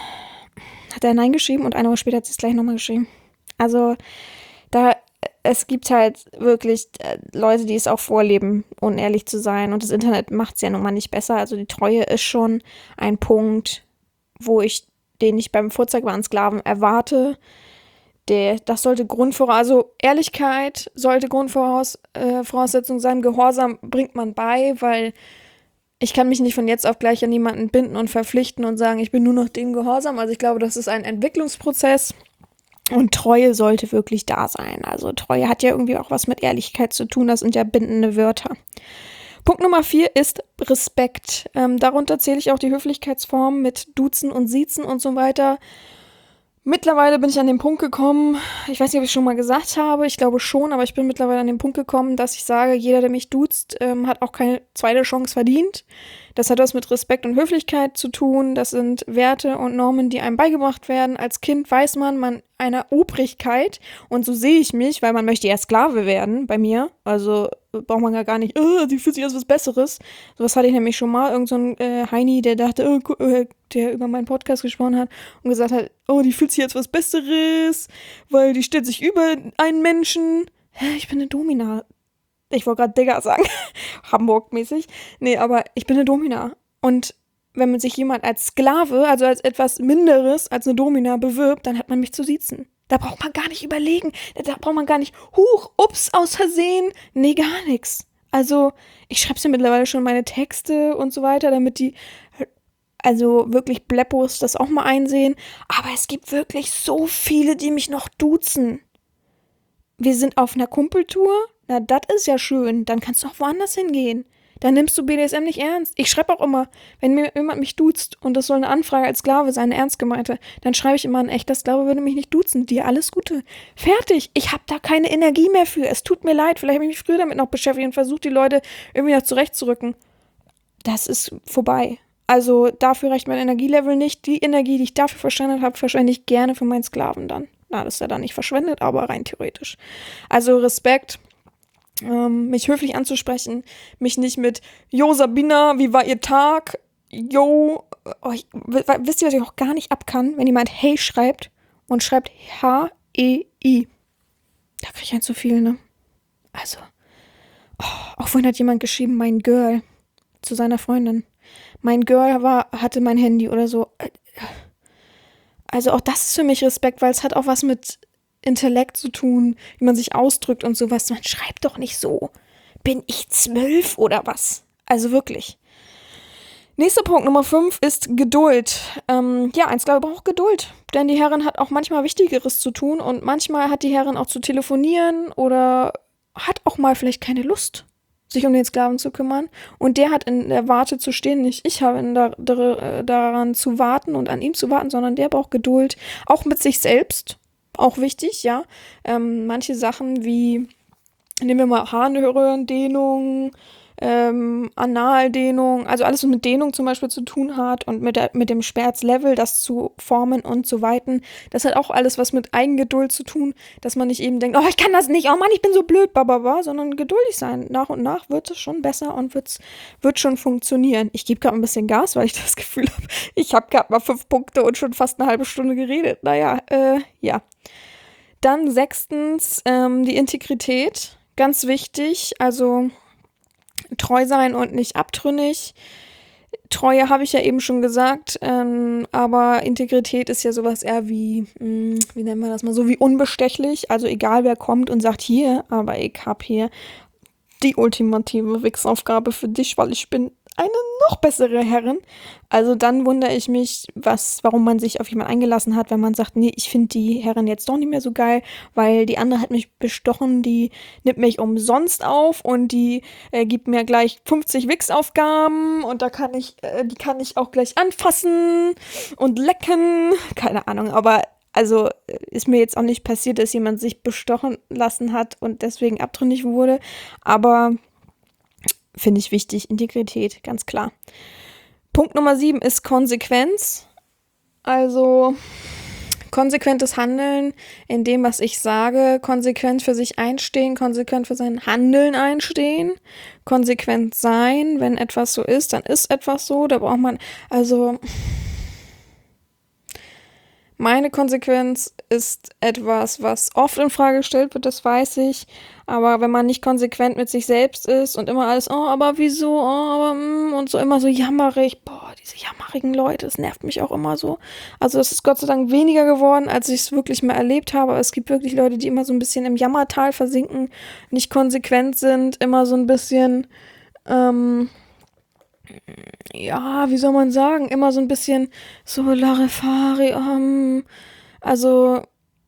Hat er Nein geschrieben und eine Woche später hat sie es gleich nochmal geschrieben. Also, da, es gibt halt wirklich äh, Leute, die es auch vorleben, unehrlich zu sein. Und das Internet macht es ja nun mal nicht besser. Also die Treue ist schon ein Punkt, wo ich, den ich beim vorzeigbaren Sklaven erwarte. Der, das sollte Grundvoraussetzung, also Ehrlichkeit sollte Grundvoraussetzung äh, sein. Gehorsam bringt man bei, weil ich kann mich nicht von jetzt auf gleich an jemanden binden und verpflichten und sagen, ich bin nur noch dem gehorsam. Also ich glaube, das ist ein Entwicklungsprozess. Und Treue sollte wirklich da sein. Also Treue hat ja irgendwie auch was mit Ehrlichkeit zu tun. Das sind ja bindende Wörter. Punkt Nummer vier ist Respekt. Ähm, darunter zähle ich auch die Höflichkeitsformen mit Duzen und Siezen und so weiter. Mittlerweile bin ich an den Punkt gekommen, ich weiß nicht, ob ich es schon mal gesagt habe, ich glaube schon, aber ich bin mittlerweile an den Punkt gekommen, dass ich sage, jeder, der mich duzt, ähm, hat auch keine zweite Chance verdient. Das hat was mit Respekt und Höflichkeit zu tun. Das sind Werte und Normen, die einem beigebracht werden. Als Kind weiß man, man einer Obrigkeit, und so sehe ich mich, weil man möchte ja Sklave werden bei mir. Also braucht man ja gar nicht, oh, die fühlt sich als was Besseres. Sowas hatte ich nämlich schon mal. Irgend so ein äh, Heini, der dachte, oh, äh, der über meinen Podcast gesprochen hat und gesagt hat, oh, die fühlt sich als was Besseres, weil die stellt sich über einen Menschen. Hä, ich bin eine Domina. Ich wollte gerade Digger sagen, Hamburg-mäßig. Nee, aber ich bin eine Domina. Und wenn man sich jemand als Sklave, also als etwas Minderes, als eine Domina bewirbt, dann hat man mich zu siezen. Da braucht man gar nicht überlegen. Da braucht man gar nicht, huch, ups, aus Versehen. Nee, gar nichts. Also, ich schreibe ja mittlerweile schon meine Texte und so weiter, damit die, also wirklich Bleppos das auch mal einsehen. Aber es gibt wirklich so viele, die mich noch duzen. Wir sind auf einer Kumpeltour. Na, das ist ja schön. Dann kannst du auch woanders hingehen. dann nimmst du B D S M nicht ernst. Ich schreibe auch immer, wenn mir jemand mich duzt und das soll eine Anfrage als Sklave sein, eine ernst gemeinte, dann schreibe ich immer, ein echter Sklave würde mich nicht duzen. Dir alles Gute. Fertig. Ich habe da keine Energie mehr für. Es tut mir leid. Vielleicht habe ich mich früher damit noch beschäftigt und versucht, die Leute irgendwie noch zurechtzurücken. Das ist vorbei. Also dafür reicht mein Energielevel nicht. Die Energie, die ich dafür verschwendet habe, verschwende ich gerne für meinen Sklaven dann. Na, das ist ja dann nicht verschwendet, aber rein theoretisch. Also Respekt. Ähm, mich höflich anzusprechen, mich nicht mit Jo Sabina, wie war ihr Tag? Jo, oh, ich, w- w- wisst ihr, was ich auch gar nicht ab kann? Wenn jemand Hey schreibt und schreibt H E I. Da krieg ich ein zu viel, ne? Also, oh, auch vorhin hat jemand geschrieben, mein Girl, zu seiner Freundin. Mein Girl war, hatte mein Handy oder so. Also auch das ist für mich Respekt, weil es hat auch was mit Intellekt zu tun, wie man sich ausdrückt und sowas. Man schreibt doch nicht so. Bin ich zwölf oder was? Also wirklich. Nächster Punkt, Nummer fünf, ist Geduld. Ähm, ja, ein Sklave braucht Geduld. Denn die Herrin hat auch manchmal Wichtigeres zu tun und manchmal hat die Herrin auch zu telefonieren oder hat auch mal vielleicht keine Lust, sich um den Sklaven zu kümmern. Und der hat in der Warte zu stehen, nicht ich habe in der, der, daran zu warten und an ihm zu warten, sondern der braucht Geduld. Auch mit sich selbst. Auch wichtig, ja. Ähm, manche Sachen wie, nehmen wir mal Harnröhrendehnung, ähm, Analdehnung, also alles, was mit Dehnung zum Beispiel zu tun hat und mit, der, mit dem Schmerzlevel, das zu formen und zu weiten, das hat auch alles was mit Eigengeduld zu tun, dass man nicht eben denkt, oh, ich kann das nicht, oh Mann, ich bin so blöd, bababa, sondern geduldig sein. Nach und nach wird es schon besser und wird's, wird schon funktionieren. Ich gebe gerade ein bisschen Gas, weil ich das Gefühl habe, ich habe gerade mal fünf Punkte und schon fast eine halbe Stunde geredet. Naja, äh, ja. Dann sechstens, ähm, die Integrität, ganz wichtig, also treu sein und nicht abtrünnig. Treue habe ich ja eben schon gesagt, ähm, aber Integrität ist ja sowas eher wie, mh, wie nennen wir das mal, so wie unbestechlich. Also egal wer kommt und sagt, hier, aber ich habe hier die ultimative Wichsaufgabe für dich, weil ich bin eine noch bessere Herrin. Also dann wundere ich mich, was, warum man sich auf jemanden eingelassen hat, wenn man sagt, nee, ich finde die Herrin jetzt doch nicht mehr so geil, weil die andere hat mich bestochen, die nimmt mich umsonst auf und die äh, gibt mir gleich fünfzig Wichsaufgaben und da kann ich, äh, die kann ich auch gleich anfassen und lecken. Keine Ahnung, aber also äh, ist mir jetzt auch nicht passiert, dass jemand sich bestochen lassen hat und deswegen abtrünnig wurde, aber finde ich wichtig, Integrität, ganz klar. Punkt Nummer sieben ist Konsequenz. Also konsequentes Handeln in dem, was ich sage, konsequent für sich einstehen, konsequent für sein Handeln einstehen, konsequent sein, wenn etwas so ist, dann ist etwas so, da braucht man, also meine Konsequenz ist etwas, was oft in Frage gestellt wird, das weiß ich. Aber wenn man nicht konsequent mit sich selbst ist und immer alles, oh, aber wieso, oh, aber, mm, und so immer so jammerig, boah, diese jammerigen Leute, das nervt mich auch immer so. Also das ist Gott sei Dank weniger geworden, als ich es wirklich mal erlebt habe. Aber es gibt wirklich Leute, die immer so ein bisschen im Jammertal versinken, nicht konsequent sind, immer so ein bisschen, ähm, ja, wie soll man sagen, immer so ein bisschen so Larifari, ähm, also,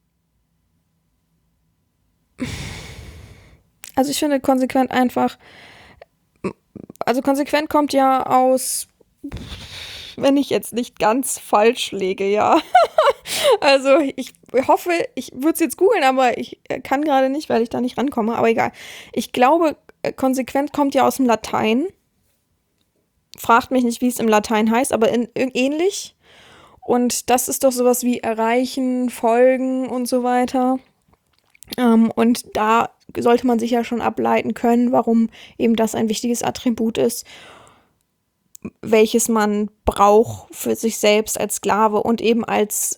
also ich finde konsequent einfach, also konsequent kommt ja aus, wenn ich jetzt nicht ganz falsch lege, ja. Also ich hoffe, ich würde es jetzt googeln, aber ich kann gerade nicht, weil ich da nicht rankomme, aber egal. Ich glaube, konsequent kommt ja aus dem Latein. Fragt mich nicht, wie es im Latein heißt, aber in, in, ähnlich. Und das ist doch sowas wie erreichen, folgen und so weiter. Ähm, und da sollte man sich ja schon ableiten können, warum eben das ein wichtiges Attribut ist, welches man braucht für sich selbst als Sklave und eben als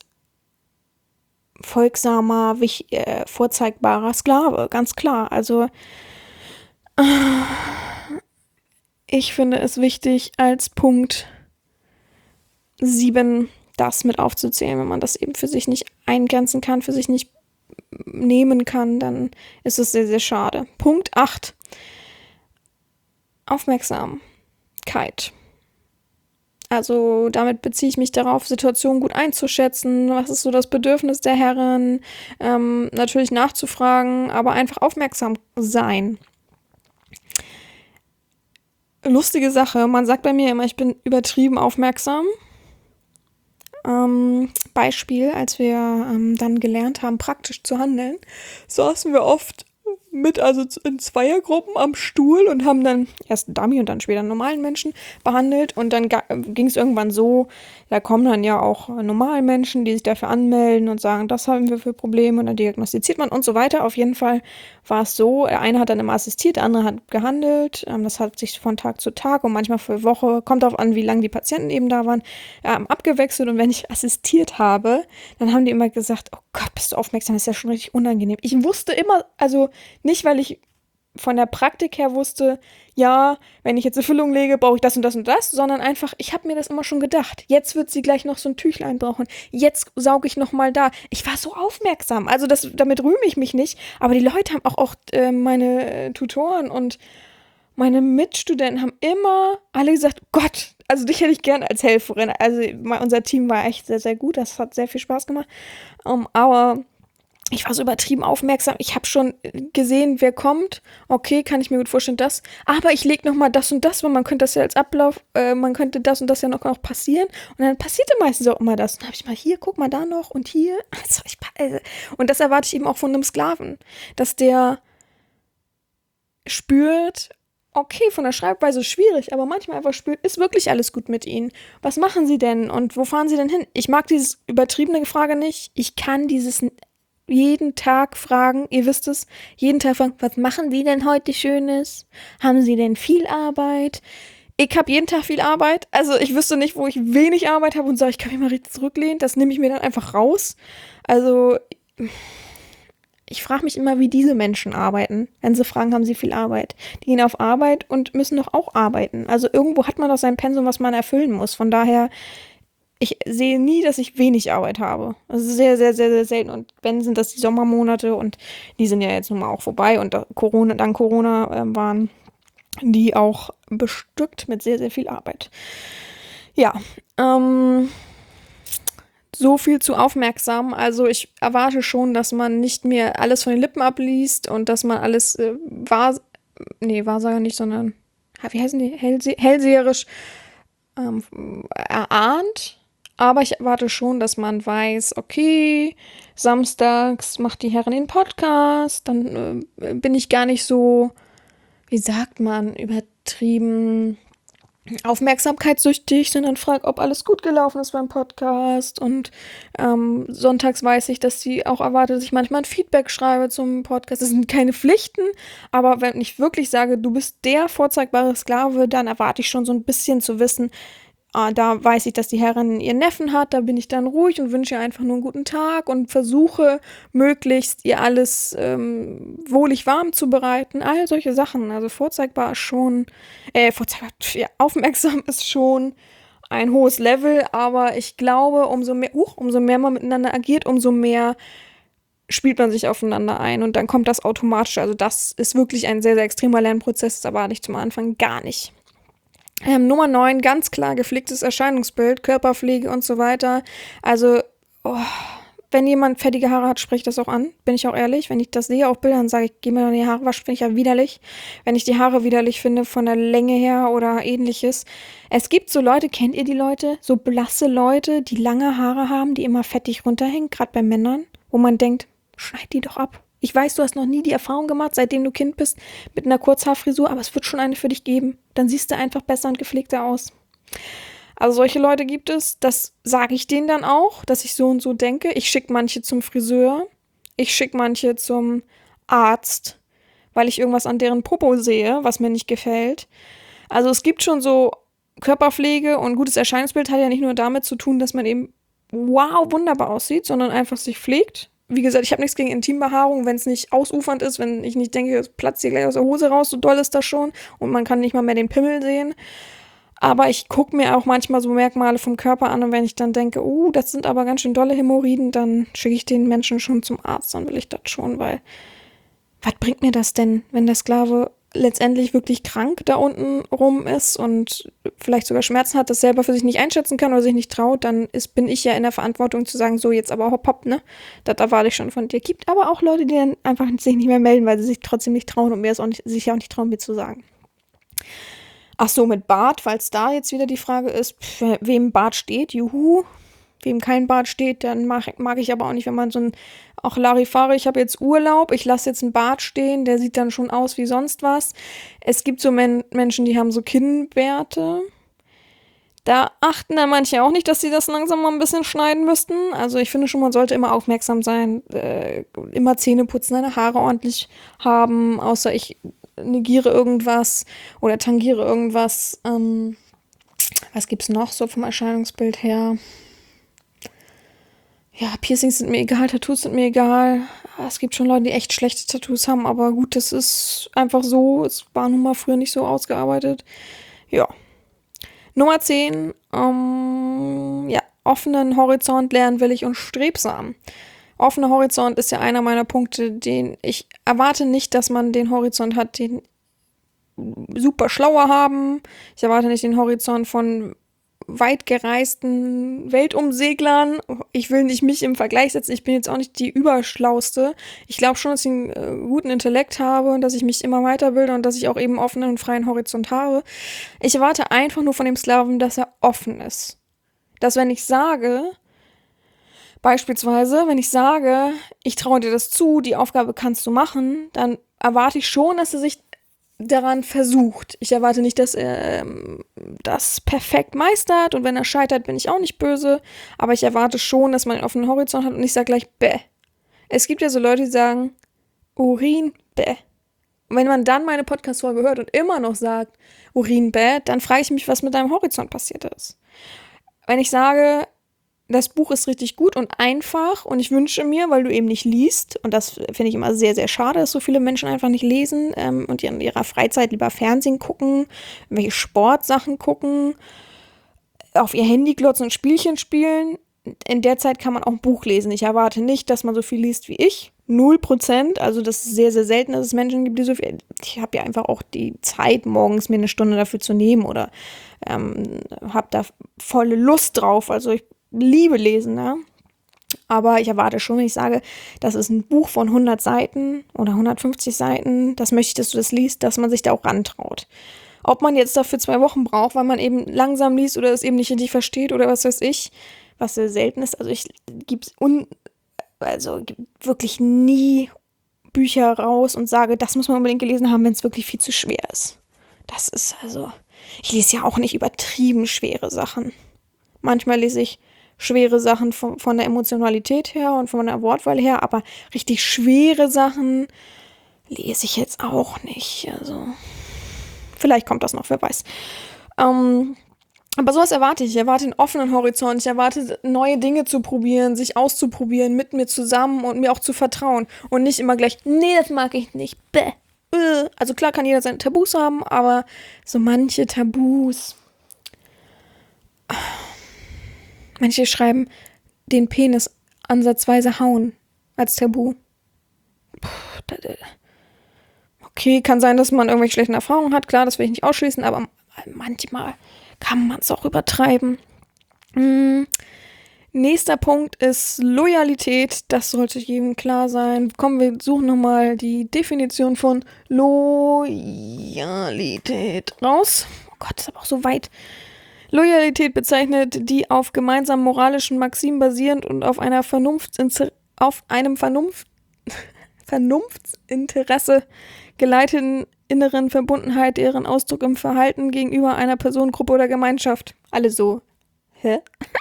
folgsamer, wich, äh, vorzeigbarer Sklave, ganz klar. Also äh, ich finde es wichtig, als Punkt sieben das mit aufzuzählen. Wenn man das eben für sich nicht eingrenzen kann, für sich nicht nehmen kann, dann ist es sehr, sehr schade. Punkt acht. Aufmerksamkeit. Also damit beziehe ich mich darauf, Situationen gut einzuschätzen. Was ist so das Bedürfnis der Herren? Ähm, natürlich nachzufragen, aber einfach aufmerksam sein. lustige Sache. Man sagt bei mir immer, ich bin übertrieben aufmerksam. Ähm, Beispiel, als wir ähm, dann gelernt haben, praktisch zu handeln, saßen wir oft mit, also in Zweiergruppen am Stuhl und haben dann erst einen Dummy und dann später einen normalen Menschen behandelt. Und dann ging es irgendwann so, da kommen dann ja auch normale Menschen, die sich dafür anmelden und sagen, das haben wir für Probleme und dann diagnostiziert man und so weiter. Auf jeden Fall war es so, der eine hat dann immer assistiert, der andere hat gehandelt. Ähm, das hat sich von Tag zu Tag und manchmal für Woche, kommt darauf an, wie lange die Patienten eben da waren, ähm, abgewechselt. Und wenn ich assistiert habe, dann haben die immer gesagt, oh Gott, bist du aufmerksam, das ist ja schon richtig unangenehm. Ich wusste immer, also nicht, weil ich von der Praktik her wusste, ja, wenn ich jetzt eine Füllung lege, brauche ich das und das und das, sondern einfach, ich habe mir das immer schon gedacht. Jetzt wird sie gleich noch so ein Tüchlein brauchen. Jetzt sauge ich noch mal da. Ich war so aufmerksam. Also das, damit rühme ich mich nicht. Aber die Leute haben auch, auch äh, meine äh, Tutoren und meine Mitstudenten haben immer alle gesagt, Gott, also dich hätte ich gern als Helferin. Also unser Team war echt sehr, sehr gut. Das hat sehr viel Spaß gemacht. Um, aber ich war so übertrieben aufmerksam. Ich habe schon gesehen, wer kommt. Okay, kann ich mir gut vorstellen, das. Aber ich lege noch mal das und das, weil man könnte das ja als Ablauf, äh, man könnte das und das ja noch, noch passieren. Und dann passierte meistens auch immer das. Dann habe ich mal hier, guck mal da noch und hier. Also ich, äh, und das erwarte ich eben auch von einem Sklaven, dass der spürt, okay, von der Schreibweise schwierig, aber manchmal einfach spürt, ist wirklich alles gut mit ihnen. Was machen sie denn und wo fahren sie denn hin? Ich mag dieses übertriebene Frage nicht. Ich kann dieses jeden Tag fragen, ihr wisst es, jeden Tag fragen, was machen Sie denn heute Schönes? Haben Sie denn viel Arbeit? Ich habe jeden Tag viel Arbeit, also ich wüsste nicht, wo ich wenig Arbeit habe und sage, ich kann mich mal richtig zurücklehnen, das nehme ich mir dann einfach raus. Also ich frage mich immer, wie diese Menschen arbeiten, wenn sie fragen, haben sie viel Arbeit? Die gehen auf Arbeit und müssen doch auch arbeiten. Also irgendwo hat man doch sein Pensum, was man erfüllen muss, von daher ich sehe nie, dass ich wenig Arbeit habe. Das ist sehr, sehr, sehr, sehr selten. Und wenn, sind das die Sommermonate und die sind ja jetzt nun mal auch vorbei. Und da Corona, dank Corona äh, waren die auch bestückt mit sehr, sehr viel Arbeit. Ja, ähm, so viel zu aufmerksam. Also ich erwarte schon, dass man nicht mehr alles von den Lippen abliest und dass man alles äh, wahr, nee, Wahrsager nicht, sondern, wie heißen die, Hellse- hellseherisch ähm, erahnt. Aber ich erwarte schon, dass man weiß, okay, samstags macht die Herren den Podcast, dann äh, bin ich gar nicht so, wie sagt man, übertrieben aufmerksamkeitssüchtig, sondern frage, ob alles gut gelaufen ist beim Podcast. Und ähm, sonntags weiß ich, dass sie auch erwartet, dass ich manchmal ein Feedback schreibe zum Podcast. Das sind keine Pflichten, aber wenn ich wirklich sage, du bist der vorzeigbare Sklave, dann erwarte ich schon so ein bisschen zu wissen, Ah, da weiß ich, dass die Herrin ihren Neffen hat, da bin ich dann ruhig und wünsche ihr einfach nur einen guten Tag und versuche möglichst ihr alles ähm, wohlig warm zu bereiten. All solche Sachen. Also vorzeigbar ist schon, äh, vorzeigbar, ja, aufmerksam ist schon ein hohes Level, aber ich glaube, umso mehr, uh, umso mehr man miteinander agiert, umso mehr spielt man sich aufeinander ein und dann kommt das automatisch. Also das ist wirklich ein sehr, sehr extremer Lernprozess, das erwarte ich zum Anfang gar nicht. Ähm, Nummer neun, ganz klar gepflegtes Erscheinungsbild, Körperpflege und so weiter. Also, oh, wenn jemand fettige Haare hat, spricht das auch an, bin ich auch ehrlich. Wenn ich das sehe auf Bildern, sage ich, geh mir noch die Haare waschen, finde ich ja widerlich. Wenn ich die Haare widerlich finde, von der Länge her oder ähnliches. Es gibt so Leute, kennt ihr die Leute? So blasse Leute, die lange Haare haben, die immer fettig runterhängen, gerade bei Männern, wo man denkt, schneid die doch ab. Ich weiß, du hast noch nie die Erfahrung gemacht, seitdem du Kind bist, mit einer Kurzhaarfrisur, aber es wird schon eine für dich geben. Dann siehst du einfach besser und gepflegter aus. Also solche Leute gibt es, das sage ich denen dann auch, dass ich so und so denke. Ich schicke manche zum Friseur, ich schicke manche zum Arzt, weil ich irgendwas an deren Popo sehe, was mir nicht gefällt. Also es gibt schon so Körperpflege und gutes Erscheinungsbild hat ja nicht nur damit zu tun, dass man eben wow, wunderbar aussieht, sondern einfach sich pflegt. Wie gesagt, ich habe nichts gegen Intimbehaarung, wenn es nicht ausufernd ist, wenn ich nicht denke, es platzt hier gleich aus der Hose raus, so doll ist das schon und man kann nicht mal mehr den Pimmel sehen. Aber ich gucke mir auch manchmal so Merkmale vom Körper an und wenn ich dann denke, uh, das sind aber ganz schön dolle Hämorrhoiden, dann schicke ich den Menschen schon zum Arzt, dann will ich das schon, weil was bringt mir das denn, wenn der Sklave letztendlich wirklich krank da unten rum ist und vielleicht sogar Schmerzen hat, das selber für sich nicht einschätzen kann oder sich nicht traut, dann ist, bin ich ja in der Verantwortung zu sagen, so jetzt aber hopp, hopp, ne? Das erwarte ich schon von dir. Gibt aber auch Leute, die dann einfach sich nicht mehr melden, weil sie sich trotzdem nicht trauen und mir es auch nicht, sich auch nicht trauen, mir zu sagen. Ach so, mit Bart, falls da jetzt wieder die Frage ist, pf, wem Bart steht, juhu. Wem kein Bart steht, dann mag, mag ich aber auch nicht, wenn man so ein, auch Larifari, ich habe jetzt Urlaub, ich lasse jetzt einen Bart stehen, der sieht dann schon aus wie sonst was. Es gibt so Men- Menschen, die haben so Kinnbärte. Da achten dann manche auch nicht, dass sie das langsam mal ein bisschen schneiden müssten. Also ich finde schon, man sollte immer aufmerksam sein, äh, immer Zähne putzen, seine Haare ordentlich haben, außer ich negiere irgendwas oder tangiere irgendwas. Ähm, was gibt's noch so vom Erscheinungsbild her? Ja, Piercings sind mir egal, Tattoos sind mir egal. Es gibt schon Leute, die echt schlechte Tattoos haben, aber gut, das ist einfach so. Es war nun mal früher nicht so ausgearbeitet. Ja. Nummer zehn, ähm, ja, offenen Horizont, lernwillig und strebsam. Offener Horizont ist ja einer meiner Punkte, den ich erwarte nicht, dass man den Horizont hat, den super schlauer haben. Ich erwarte nicht den Horizont von weit gereisten Weltumseglern. Ich will nicht mich im Vergleich setzen. Ich bin jetzt auch nicht die Überschlauste. Ich glaube schon, dass ich einen äh, guten Intellekt habe und dass ich mich immer weiterbilde und dass ich auch eben offenen und freien Horizont habe. Ich erwarte einfach nur von dem Sklaven, dass er offen ist. Dass wenn ich sage, beispielsweise, wenn ich sage, ich traue dir das zu, die Aufgabe kannst du machen, dann erwarte ich schon, dass er sich daran versucht. Ich erwarte nicht, dass er ähm, das perfekt meistert und wenn er scheitert, bin ich auch nicht böse, aber ich erwarte schon, dass man einen offenen Horizont hat und ich sage gleich bäh. Es gibt ja so Leute, die sagen Urin bäh. Und wenn man dann meine Podcast-Folge hört und immer noch sagt Urin bäh, dann frage ich mich, was mit deinem Horizont passiert ist. Wenn ich sage, das Buch ist richtig gut und einfach und ich wünsche mir, weil du eben nicht liest, und das finde ich immer sehr, sehr schade, dass so viele Menschen einfach nicht lesen ähm, und in ihrer Freizeit lieber Fernsehen gucken, irgendwelche Sportsachen gucken, auf ihr Handy glotzen und Spielchen spielen. In der Zeit kann man auch ein Buch lesen. Ich erwarte nicht, dass man so viel liest wie ich. Null Prozent. Also das ist sehr, sehr selten, dass es Menschen gibt, die so viel. Ich habe ja einfach auch die Zeit, morgens mir eine Stunde dafür zu nehmen oder ähm, habe da volle Lust drauf. Also ich liebe Lesen, ne? Aber ich erwarte schon, wenn ich sage, das ist ein Buch von hundert Seiten oder hundertfünfzig Seiten, das möchte ich, dass du das liest, dass man sich da auch rantraut. Ob man jetzt dafür zwei Wochen braucht, weil man eben langsam liest oder es eben nicht richtig versteht oder was weiß ich, was sehr selten ist. Also ich gebe un, also gib wirklich nie Bücher raus und sage, das muss man unbedingt gelesen haben, wenn es wirklich viel zu schwer ist. Das ist also, ich lese ja auch nicht übertrieben schwere Sachen. Manchmal lese ich schwere Sachen von, von der Emotionalität her und von der Wortwahl her, aber richtig schwere Sachen lese ich jetzt auch nicht. Also vielleicht kommt das noch, wer weiß. Ähm, aber sowas erwarte ich. Ich erwarte einen offenen Horizont. Ich erwarte, neue Dinge zu probieren, sich auszuprobieren, mit mir zusammen und mir auch zu vertrauen. Und nicht immer gleich, nee, das mag ich nicht. Bäh. Äh. Also klar kann jeder seine Tabus haben, aber so manche Tabus. Manche schreiben, den Penis ansatzweise hauen als Tabu. Puh, okay, kann sein, dass man irgendwelche schlechten Erfahrungen hat. Klar, das will ich nicht ausschließen, aber manchmal kann man es auch übertreiben. Hm. Nächster Punkt ist Loyalität. Das sollte jedem klar sein. Kommen wir suchen nochmal die Definition von Loyalität raus. Oh Gott, das ist aber auch so weit. Loyalität bezeichnet die auf gemeinsamen moralischen Maximen basierend und auf einer Vernunftsinter- auf einem Vernunft Vernunftsinteresse geleiteten inneren Verbundenheit, deren Ausdruck im Verhalten gegenüber einer Person, Gruppe oder Gemeinschaft. Alle so. Hä?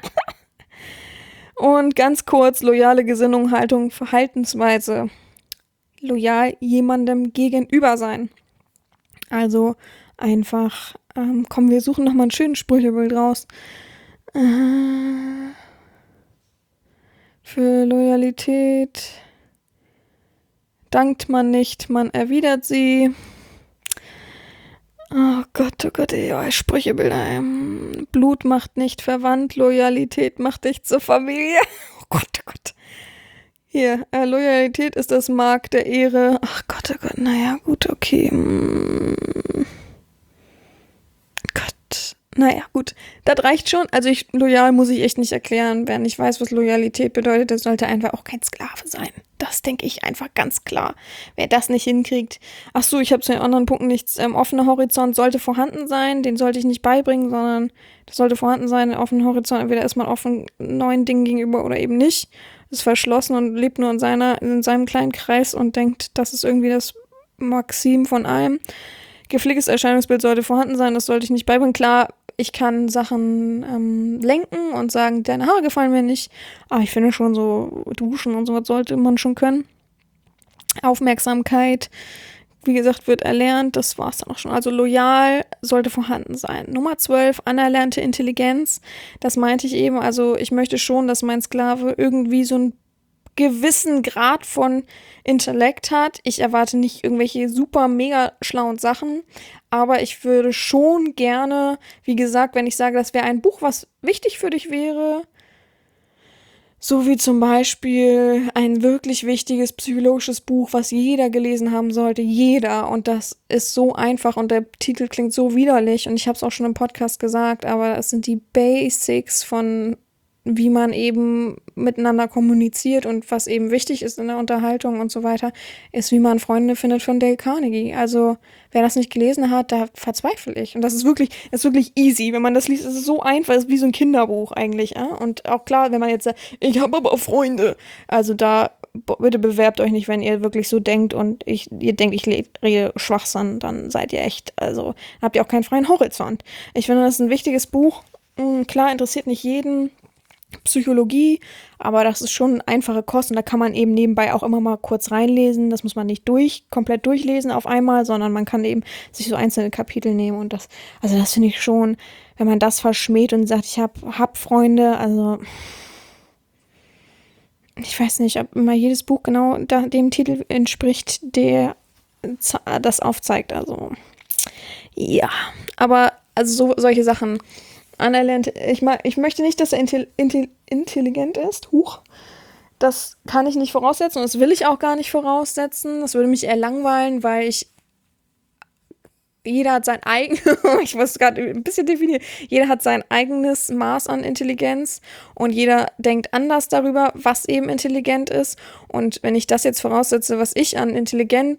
Und ganz kurz, loyale Gesinnung, Haltung, Verhaltensweise. Loyal jemandem gegenüber sein. Also einfach, ähm, komm, wir suchen nochmal einen schönen Sprüchebild raus. Äh, für Loyalität dankt man nicht, man erwidert sie. Oh Gott, oh Gott, ja, Sprüchebilder. Ähm, Blut macht nicht verwandt, Loyalität macht dich zur Familie. Oh Gott, oh Gott. Hier, äh, Loyalität ist das Mark der Ehre. Ach Gott, oh Gott, naja, gut, okay. Hm. Gott, naja, gut. Das reicht schon. Also ich, loyal muss ich echt nicht erklären. Wer nicht weiß, was Loyalität bedeutet, der sollte einfach auch kein Sklave sein. das denke ich einfach ganz klar. Wer das nicht hinkriegt. Ach so, ich habe zu den anderen Punkten nichts. Ähm, offener Horizont sollte vorhanden sein. Den sollte ich nicht beibringen, sondern das sollte vorhanden sein. Ein offener Horizont, entweder ist man offen neuen Dingen gegenüber oder eben nicht. Ist verschlossen und lebt nur in seiner, in seinem kleinen Kreis und denkt, das ist irgendwie das Maxim von allem. Gepflegtes Erscheinungsbild sollte vorhanden sein. Das sollte ich nicht beibringen. Klar, ich kann Sachen ähm, lenken und sagen, deine Haare gefallen mir nicht. Aber ich finde schon so duschen und sowas sollte man schon können. Aufmerksamkeit, wie gesagt, wird erlernt. Das war es dann auch schon. Also loyal sollte vorhanden sein. Nummer zwölf, anerlernte Intelligenz. Das meinte ich eben. Also ich möchte schon, dass mein Sklave irgendwie so einen gewissen Grad von Intellekt hat. Ich erwarte nicht irgendwelche super mega schlauen Sachen, aber ich würde schon gerne, wie gesagt, wenn ich sage, das wäre ein Buch, was wichtig für dich wäre, so wie zum Beispiel ein wirklich wichtiges psychologisches Buch, was jeder gelesen haben sollte, jeder, und das ist so einfach und der Titel klingt so widerlich und ich habe es auch schon im Podcast gesagt, aber es sind die Basics von wie man eben miteinander kommuniziert und was eben wichtig ist in der Unterhaltung und so weiter, ist, wie man Freunde findet von Dale Carnegie. Also, wer das nicht gelesen hat, da verzweifle ich. Und das ist wirklich, das ist wirklich easy. Wenn man das liest, ist es so einfach, es ist wie so ein Kinderbuch eigentlich. Ja? Und auch klar, wenn man jetzt sagt, ich habe aber Freunde. Also da, bitte bewerbt euch nicht, wenn ihr wirklich so denkt und ich, ihr denkt, ich rede Schwachsinn, dann seid ihr echt, also habt ihr auch keinen freien Horizont. Ich finde, das ist ein wichtiges Buch. Klar, interessiert nicht jeden, Psychologie, aber das ist schon einfache Kost und da kann man eben nebenbei auch immer mal kurz reinlesen. Das muss man nicht durch, komplett durchlesen auf einmal, sondern man kann eben sich so einzelne Kapitel nehmen und das, also das finde ich schon, wenn man das verschmäht und sagt, ich hab, hab Freunde, also ich weiß nicht, ob immer jedes Buch genau da, dem Titel entspricht, der das aufzeigt, also ja, aber also so, solche Sachen anerlernt, ich, ich möchte nicht, dass er intelli- intelli- intelligent ist. Huch. Das kann ich nicht voraussetzen und das will ich auch gar nicht voraussetzen. Das würde mich eher langweilen, weil ich jeder hat sein eigenes, ich muss gerade ein bisschen definieren, jeder hat sein eigenes Maß an Intelligenz und jeder denkt anders darüber, was eben intelligent ist. Und wenn ich das jetzt voraussetze, was ich an intelligent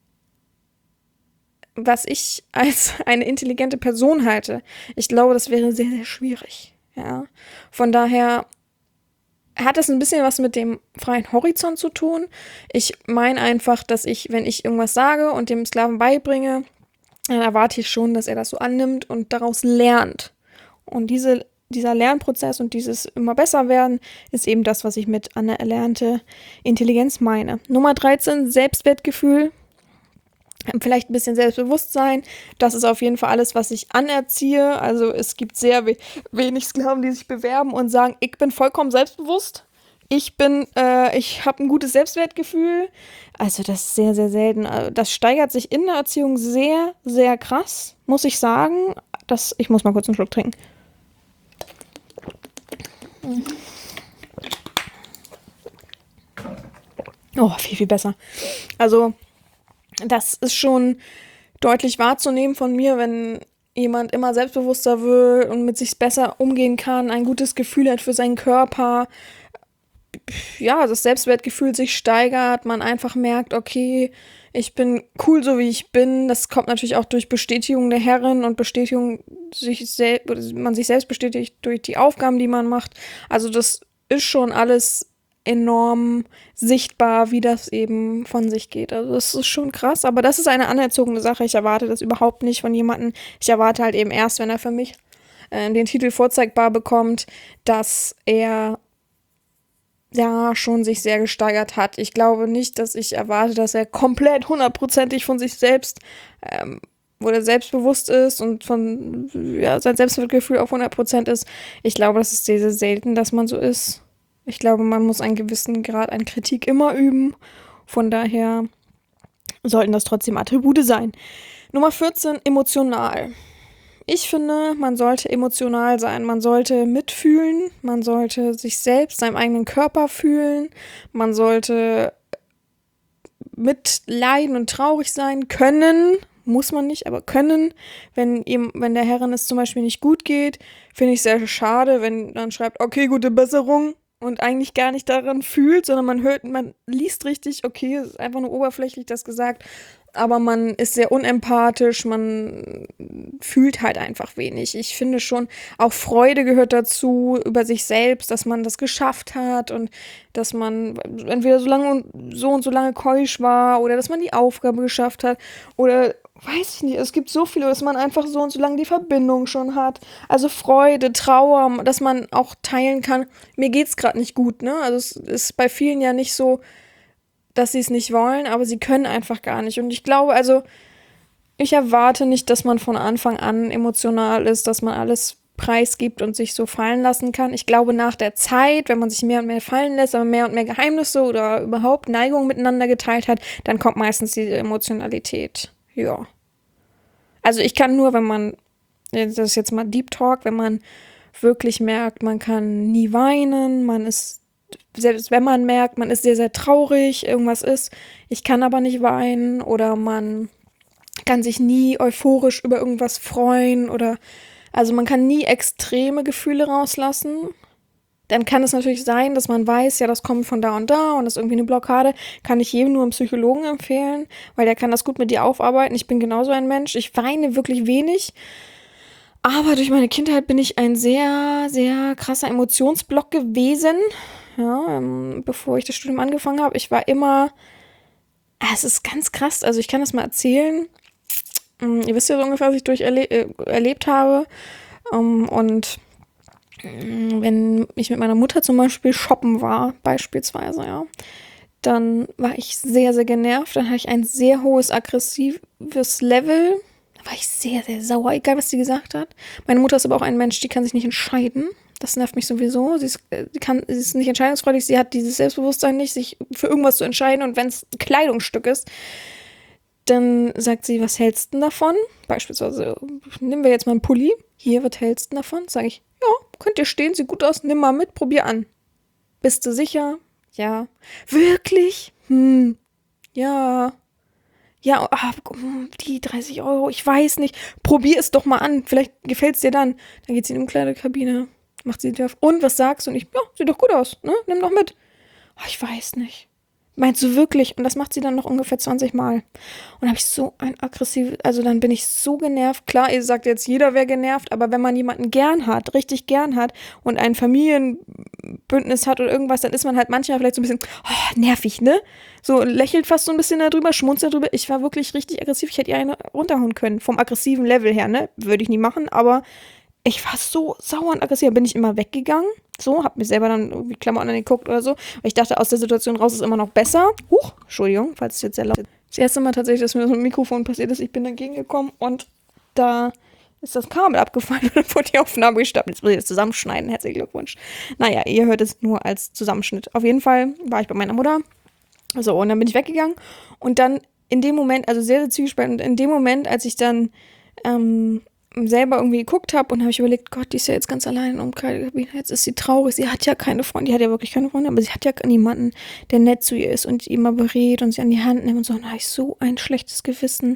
was ich als eine intelligente Person halte, ich glaube, das wäre sehr, sehr schwierig. Ja. Von daher hat es ein bisschen was mit dem freien Horizont zu tun. Ich meine einfach, dass ich, wenn ich irgendwas sage und dem Sklaven beibringe, dann erwarte ich schon, dass er das so annimmt und daraus lernt. Und diese, dieser Lernprozess und dieses immer besser werden ist eben das, was ich mit anerlernte Intelligenz meine. Nummer dreizehn, Selbstwertgefühl. Vielleicht ein bisschen Selbstbewusstsein. Das ist auf jeden Fall alles, was ich anerziehe. Also es gibt sehr we- wenig Sklaven, die sich bewerben und sagen, ich bin vollkommen selbstbewusst. Ich bin, äh, ich habe ein gutes Selbstwertgefühl. Also das ist sehr, sehr selten. Das steigert sich in der Erziehung sehr, sehr krass, muss ich sagen. Das, ich muss mal kurz einen Schluck trinken. Oh, viel, viel besser. Also das ist schon deutlich wahrzunehmen von mir, wenn jemand immer selbstbewusster wird und mit sich besser umgehen kann, ein gutes Gefühl hat für seinen Körper, ja, das Selbstwertgefühl sich steigert, man einfach merkt, okay, ich bin cool, so wie ich bin. Das kommt natürlich auch durch Bestätigung der Herren und Bestätigung, sich sel- man sich selbst bestätigt durch die Aufgaben, die man macht. Also das ist schon alles enorm sichtbar, wie das eben von sich geht. Also das ist schon krass, aber das ist eine anerzogene Sache. Ich erwarte das überhaupt nicht von jemandem. Ich erwarte halt eben erst, wenn er für mich äh, den Titel vorzeigbar bekommt, dass er ja schon sich sehr gesteigert hat. Ich glaube nicht, dass ich erwarte, dass er komplett hundertprozentig von sich selbst ähm, oder selbstbewusst ist und von ja, sein Selbstwertgefühl auf hundert Prozent ist. Ich glaube, das ist sehr, sehr selten, dass man so ist. Ich glaube, man muss einen gewissen Grad an Kritik immer üben. Von daher sollten das trotzdem Attribute sein. Nummer vierzehn, emotional. Ich finde, man sollte emotional sein. Man sollte mitfühlen. Man sollte sich selbst, seinem eigenen Körper fühlen. Man sollte mitleiden und traurig sein können. Muss man nicht, aber können. Wenn ihm, wenn der Herrin es zum Beispiel nicht gut geht, finde ich sehr schade, wenn dann schreibt, okay, gute Besserung. und eigentlich gar nicht daran fühlt, sondern man hört, man liest richtig, okay, es ist einfach nur oberflächlich das gesagt, aber man ist sehr unempathisch, man fühlt halt einfach wenig. Ich finde schon, auch Freude gehört dazu über sich selbst, dass man das geschafft hat und dass man entweder so lange und so und so lange keusch war oder dass man die Aufgabe geschafft hat oder weiß ich nicht, es gibt so viele, dass man einfach so und so lange die Verbindung schon hat. Also Freude, Trauer, dass man auch teilen kann. Mir geht's gerade nicht gut, ne? Also es ist bei vielen ja nicht so, dass sie es nicht wollen, aber sie können einfach gar nicht. Und ich glaube, also ich erwarte nicht, dass man von Anfang an emotional ist, dass man alles preisgibt und sich so fallen lassen kann. Ich glaube, nach der Zeit, wenn man sich mehr und mehr fallen lässt, aber mehr und mehr Geheimnisse oder überhaupt Neigungen miteinander geteilt hat, dann kommt meistens diese Emotionalität. Ja. Also ich kann nur, wenn man, das ist jetzt mal Deep Talk, wenn man wirklich merkt, man kann nie weinen, man ist, selbst wenn man merkt, man ist sehr, sehr traurig, irgendwas ist, ich kann aber nicht weinen oder man kann sich nie euphorisch über irgendwas freuen oder, also man kann nie extreme Gefühle rauslassen. Dann kann es natürlich sein, dass man weiß, ja, das kommt von da und da und das ist irgendwie eine Blockade. Kann ich jedem nur einen Psychologen empfehlen, weil der kann das gut mit dir aufarbeiten. Ich bin genauso ein Mensch. Ich weine wirklich wenig. Aber durch meine Kindheit bin ich ein sehr, sehr krasser Emotionsblock gewesen. Ja, ähm, bevor ich das Studium angefangen habe. Ich war immer, ah, es ist ganz krass. Also ich kann das mal erzählen. Ähm, ihr wisst ja so ungefähr, was ich durch erle- äh, erlebt habe. Ähm, und wenn ich mit meiner Mutter zum Beispiel shoppen war, beispielsweise, ja, dann war ich sehr, sehr genervt. Dann hatte ich ein sehr hohes aggressives Level. Da war ich sehr, sehr sauer, egal was sie gesagt hat. Meine Mutter ist aber auch ein Mensch, die kann sich nicht entscheiden. Das nervt mich sowieso. Sie ist, sie kann, sie ist nicht entscheidungsfreudig. Sie hat dieses Selbstbewusstsein nicht, sich für irgendwas zu entscheiden. Und wenn es ein Kleidungsstück ist, dann sagt sie, was hältst du denn davon? Beispielsweise, nehmen wir jetzt mal einen Pulli. Hier, was hältst du denn davon? Sage ich, ja, könnt ihr stehen, sieht gut aus, nimm mal mit, probier an. Bist du sicher? Ja. Wirklich? Hm. Ja. Ja, ah, die dreißig Euro, ich weiß nicht. Probier es doch mal an, vielleicht gefällt es dir dann. Dann geht sie in die Umkleidekabine, macht sie die auf. Und, was sagst du? Und ich, ja, sieht doch gut aus, ne? Nimm doch mit. Oh, ich weiß nicht. Meinst du wirklich? Und das macht sie dann noch ungefähr zwanzig Mal. Und dann habe ich so ein aggressives, also dann bin ich so genervt. Klar, ihr sagt jetzt, jeder wäre genervt, aber wenn man jemanden gern hat, richtig gern hat und ein Familienbündnis hat oder irgendwas, dann ist man halt manchmal vielleicht so ein bisschen, oh, nervig, ne? So lächelt fast so ein bisschen darüber, schmunzelt darüber. Ich war wirklich richtig aggressiv. Ich hätte ihr eine runterhauen können. Vom aggressiven Level her, ne? Würde ich nie machen, aber ich war so sauer und aggressiv. Bin ich immer weggegangen. So, hab mir selber dann irgendwie Klamotten angeguckt oder so. Weil ich dachte, aus der Situation raus ist immer noch besser. Huch, Entschuldigung, falls es jetzt sehr laut ist. Das erste Mal tatsächlich, dass mir das mit dem Mikrofon passiert ist, ich bin dagegen gekommen und da ist das Kabel abgefallen und dann wurde die Aufnahme gestapelt. Jetzt muss ich das zusammenschneiden. Herzlichen Glückwunsch. Naja, ihr hört es nur als Zusammenschnitt. Auf jeden Fall war ich bei meiner Mutter. So, und dann bin ich weggegangen. Und dann in dem Moment, also sehr, sehr zwiegespalten, in dem Moment, als ich dann ähm, selber irgendwie geguckt habe und habe ich überlegt, Gott, die ist ja jetzt ganz allein in der Umkleidekabine, jetzt ist sie traurig, sie hat ja keine Freunde, die hat ja wirklich keine Freunde, aber sie hat ja niemanden, der nett zu ihr ist und sie immer berät und sie an die Hand nimmt und so. Und da habe ich so ein schlechtes Gewissen.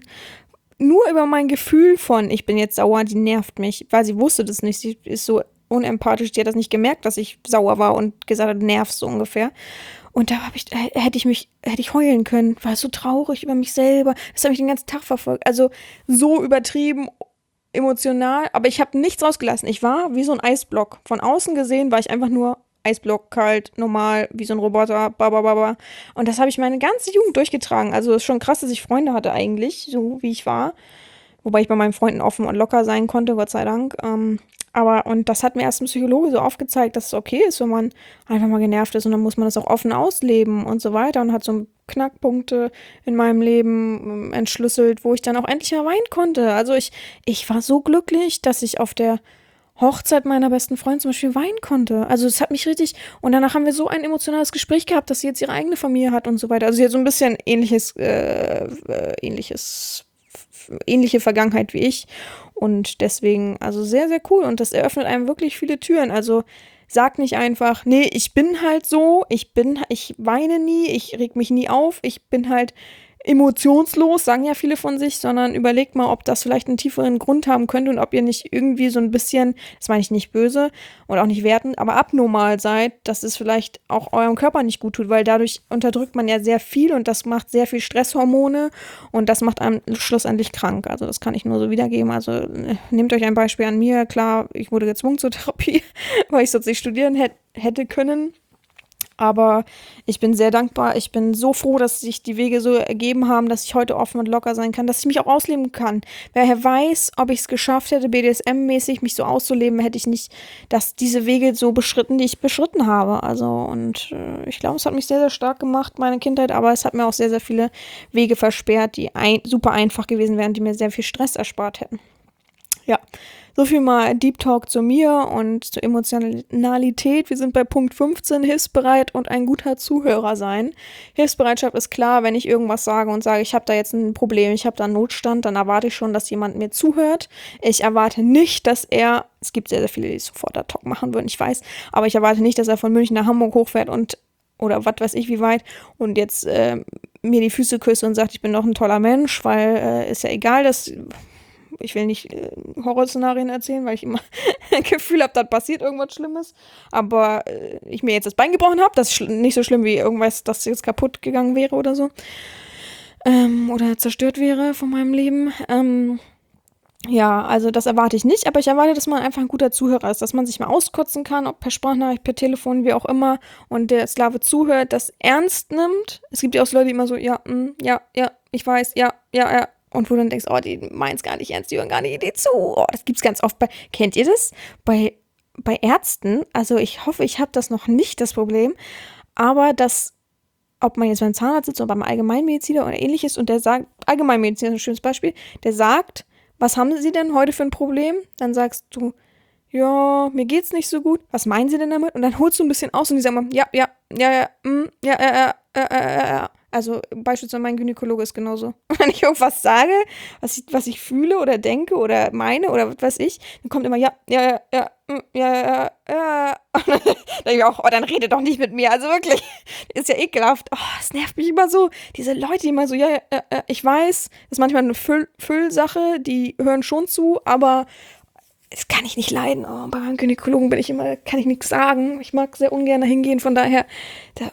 Nur über mein Gefühl von, ich bin jetzt sauer, die nervt mich, weil sie wusste das nicht, sie ist so unempathisch, die hat das nicht gemerkt, dass ich sauer war und gesagt hat, nervst so ungefähr. Und da habe ich, hätte ich mich, hätte ich heulen können, war so traurig über mich selber, das hat mich den ganzen Tag verfolgt, also so übertrieben, emotional, aber ich habe nichts rausgelassen. Ich war wie so ein Eisblock. Von außen gesehen war ich einfach nur Eisblock, kalt, normal, wie so ein Roboter, babababa. Und das habe ich meine ganze Jugend durchgetragen. Also es ist schon krass, dass ich Freunde hatte eigentlich, so wie ich war. Wobei ich bei meinen Freunden offen und locker sein konnte, Gott sei Dank. Ähm, aber, und das hat mir erst ein Psychologe so aufgezeigt, dass es okay ist, wenn man einfach mal genervt ist und dann muss man das auch offen ausleben und so weiter und hat so Knackpunkte in meinem Leben entschlüsselt, wo ich dann auch endlich mal weinen konnte. Also ich, ich war so glücklich, dass ich auf der Hochzeit meiner besten Freundin zum Beispiel weinen konnte. Also es hat mich richtig, und danach haben wir so ein emotionales Gespräch gehabt, dass sie jetzt ihre eigene Familie hat und so weiter. Also sie hat so ein bisschen ähnliches, äh, äh, ähnliches, ähnliche Vergangenheit wie ich. Und deswegen, also sehr, sehr cool. Und das eröffnet einem wirklich viele Türen. Also sag nicht einfach, nee, ich bin halt so, ich bin, ich weine nie, ich reg mich nie auf, ich bin halt emotionslos, sagen ja viele von sich, sondern überlegt mal, ob das vielleicht einen tieferen Grund haben könnte und ob ihr nicht irgendwie so ein bisschen, das meine ich nicht böse und auch nicht wertend, aber abnormal seid, dass es vielleicht auch eurem Körper nicht gut tut, weil dadurch unterdrückt man ja sehr viel und das macht sehr viel Stresshormone und das macht einem schlussendlich krank. Also das kann ich nur so wiedergeben. Also äh, nehmt euch ein Beispiel an mir. Klar, ich wurde gezwungen zur Therapie, weil ich sonst nicht studieren hätte, hätte können. Aber ich bin sehr dankbar. Ich bin so froh, dass sich die Wege so ergeben haben, dass ich heute offen und locker sein kann, dass ich mich auch ausleben kann. Wer weiß, ob ich es geschafft hätte, B D S M-mäßig mich so auszuleben, hätte ich nicht dass diese Wege so beschritten, die ich beschritten habe. Also und äh, ich glaube, es hat mich sehr, sehr stark gemacht, meine Kindheit, aber es hat mir auch sehr, sehr viele Wege versperrt, die ein, super einfach gewesen wären, die mir sehr viel Stress erspart hätten. Ja, so viel mal Deep Talk zu mir und zur Emotionalität. Wir sind bei Punkt fünfzehn, hilfsbereit und ein guter Zuhörer sein. Hilfsbereitschaft ist klar, wenn ich irgendwas sage und sage, ich habe da jetzt ein Problem, ich habe da einen Notstand, dann erwarte ich schon, dass jemand mir zuhört. Ich erwarte nicht, dass er, es gibt sehr, sehr viele, die sofort ad hoc machen würden, ich weiß, aber ich erwarte nicht, dass er von München nach Hamburg hochfährt und oder was weiß ich wie weit und jetzt äh, mir die Füße küsst und sagt, ich bin doch ein toller Mensch, weil äh, ist ja egal, dass ich will nicht äh, Horrorszenarien erzählen, weil ich immer ein Gefühl habe, da passiert irgendwas Schlimmes. Aber äh, ich mir jetzt das Bein gebrochen habe, das ist schl- nicht so schlimm wie irgendwas, das jetzt kaputt gegangen wäre oder so. Ähm, oder zerstört wäre von meinem Leben. Ähm, ja, also das erwarte ich nicht, aber ich erwarte, dass man einfach ein guter Zuhörer ist, dass man sich mal auskotzen kann, ob per Sprachnachricht, per Telefon, wie auch immer, und der Sklave zuhört, das ernst nimmt. Es gibt ja auch so Leute, die immer so, ja, mh, ja, ja, ich weiß, ja, ja, ja. Und wo du dann denkst, oh, die meinen es gar nicht ernst, die hören gar nicht dir zu. Oh, das gibt's ganz oft bei, kennt ihr das? Bei, bei Ärzten, also ich hoffe, ich habe das noch nicht, das Problem, aber das, ob man jetzt beim Zahnarzt sitzt oder beim Allgemeinmediziner oder ähnliches und der sagt, Allgemeinmediziner ist ein schönes Beispiel, der sagt, was haben Sie denn heute für ein Problem? Dann sagst du, ja, mir geht's nicht so gut. Was meinen Sie denn damit? Und dann holst du ein bisschen aus und die sagen, ja, ja, ja, ja, mm, ja, ja, ja, ja, ja, ja. Also beispielsweise mein Gynäkologe ist genauso. Wenn ich irgendwas sage, was ich, was ich fühle oder denke oder meine oder was weiß ich, dann kommt immer ja, ja, ja, ja, mm, ja, ja, ja. Und dann denke ich auch, oh, dann rede doch nicht mit mir. Also wirklich, ist ja ekelhaft. Oh, es nervt mich immer so. Diese Leute, die immer so, ja, ja, ja, ich weiß, das ist manchmal eine Füll- Füllsache, die hören schon zu, aber das kann ich nicht leiden. Oh, bei meinem Gynäkologen bin ich immer, kann ich nichts sagen. Ich mag sehr ungern hingehen, von daher, da,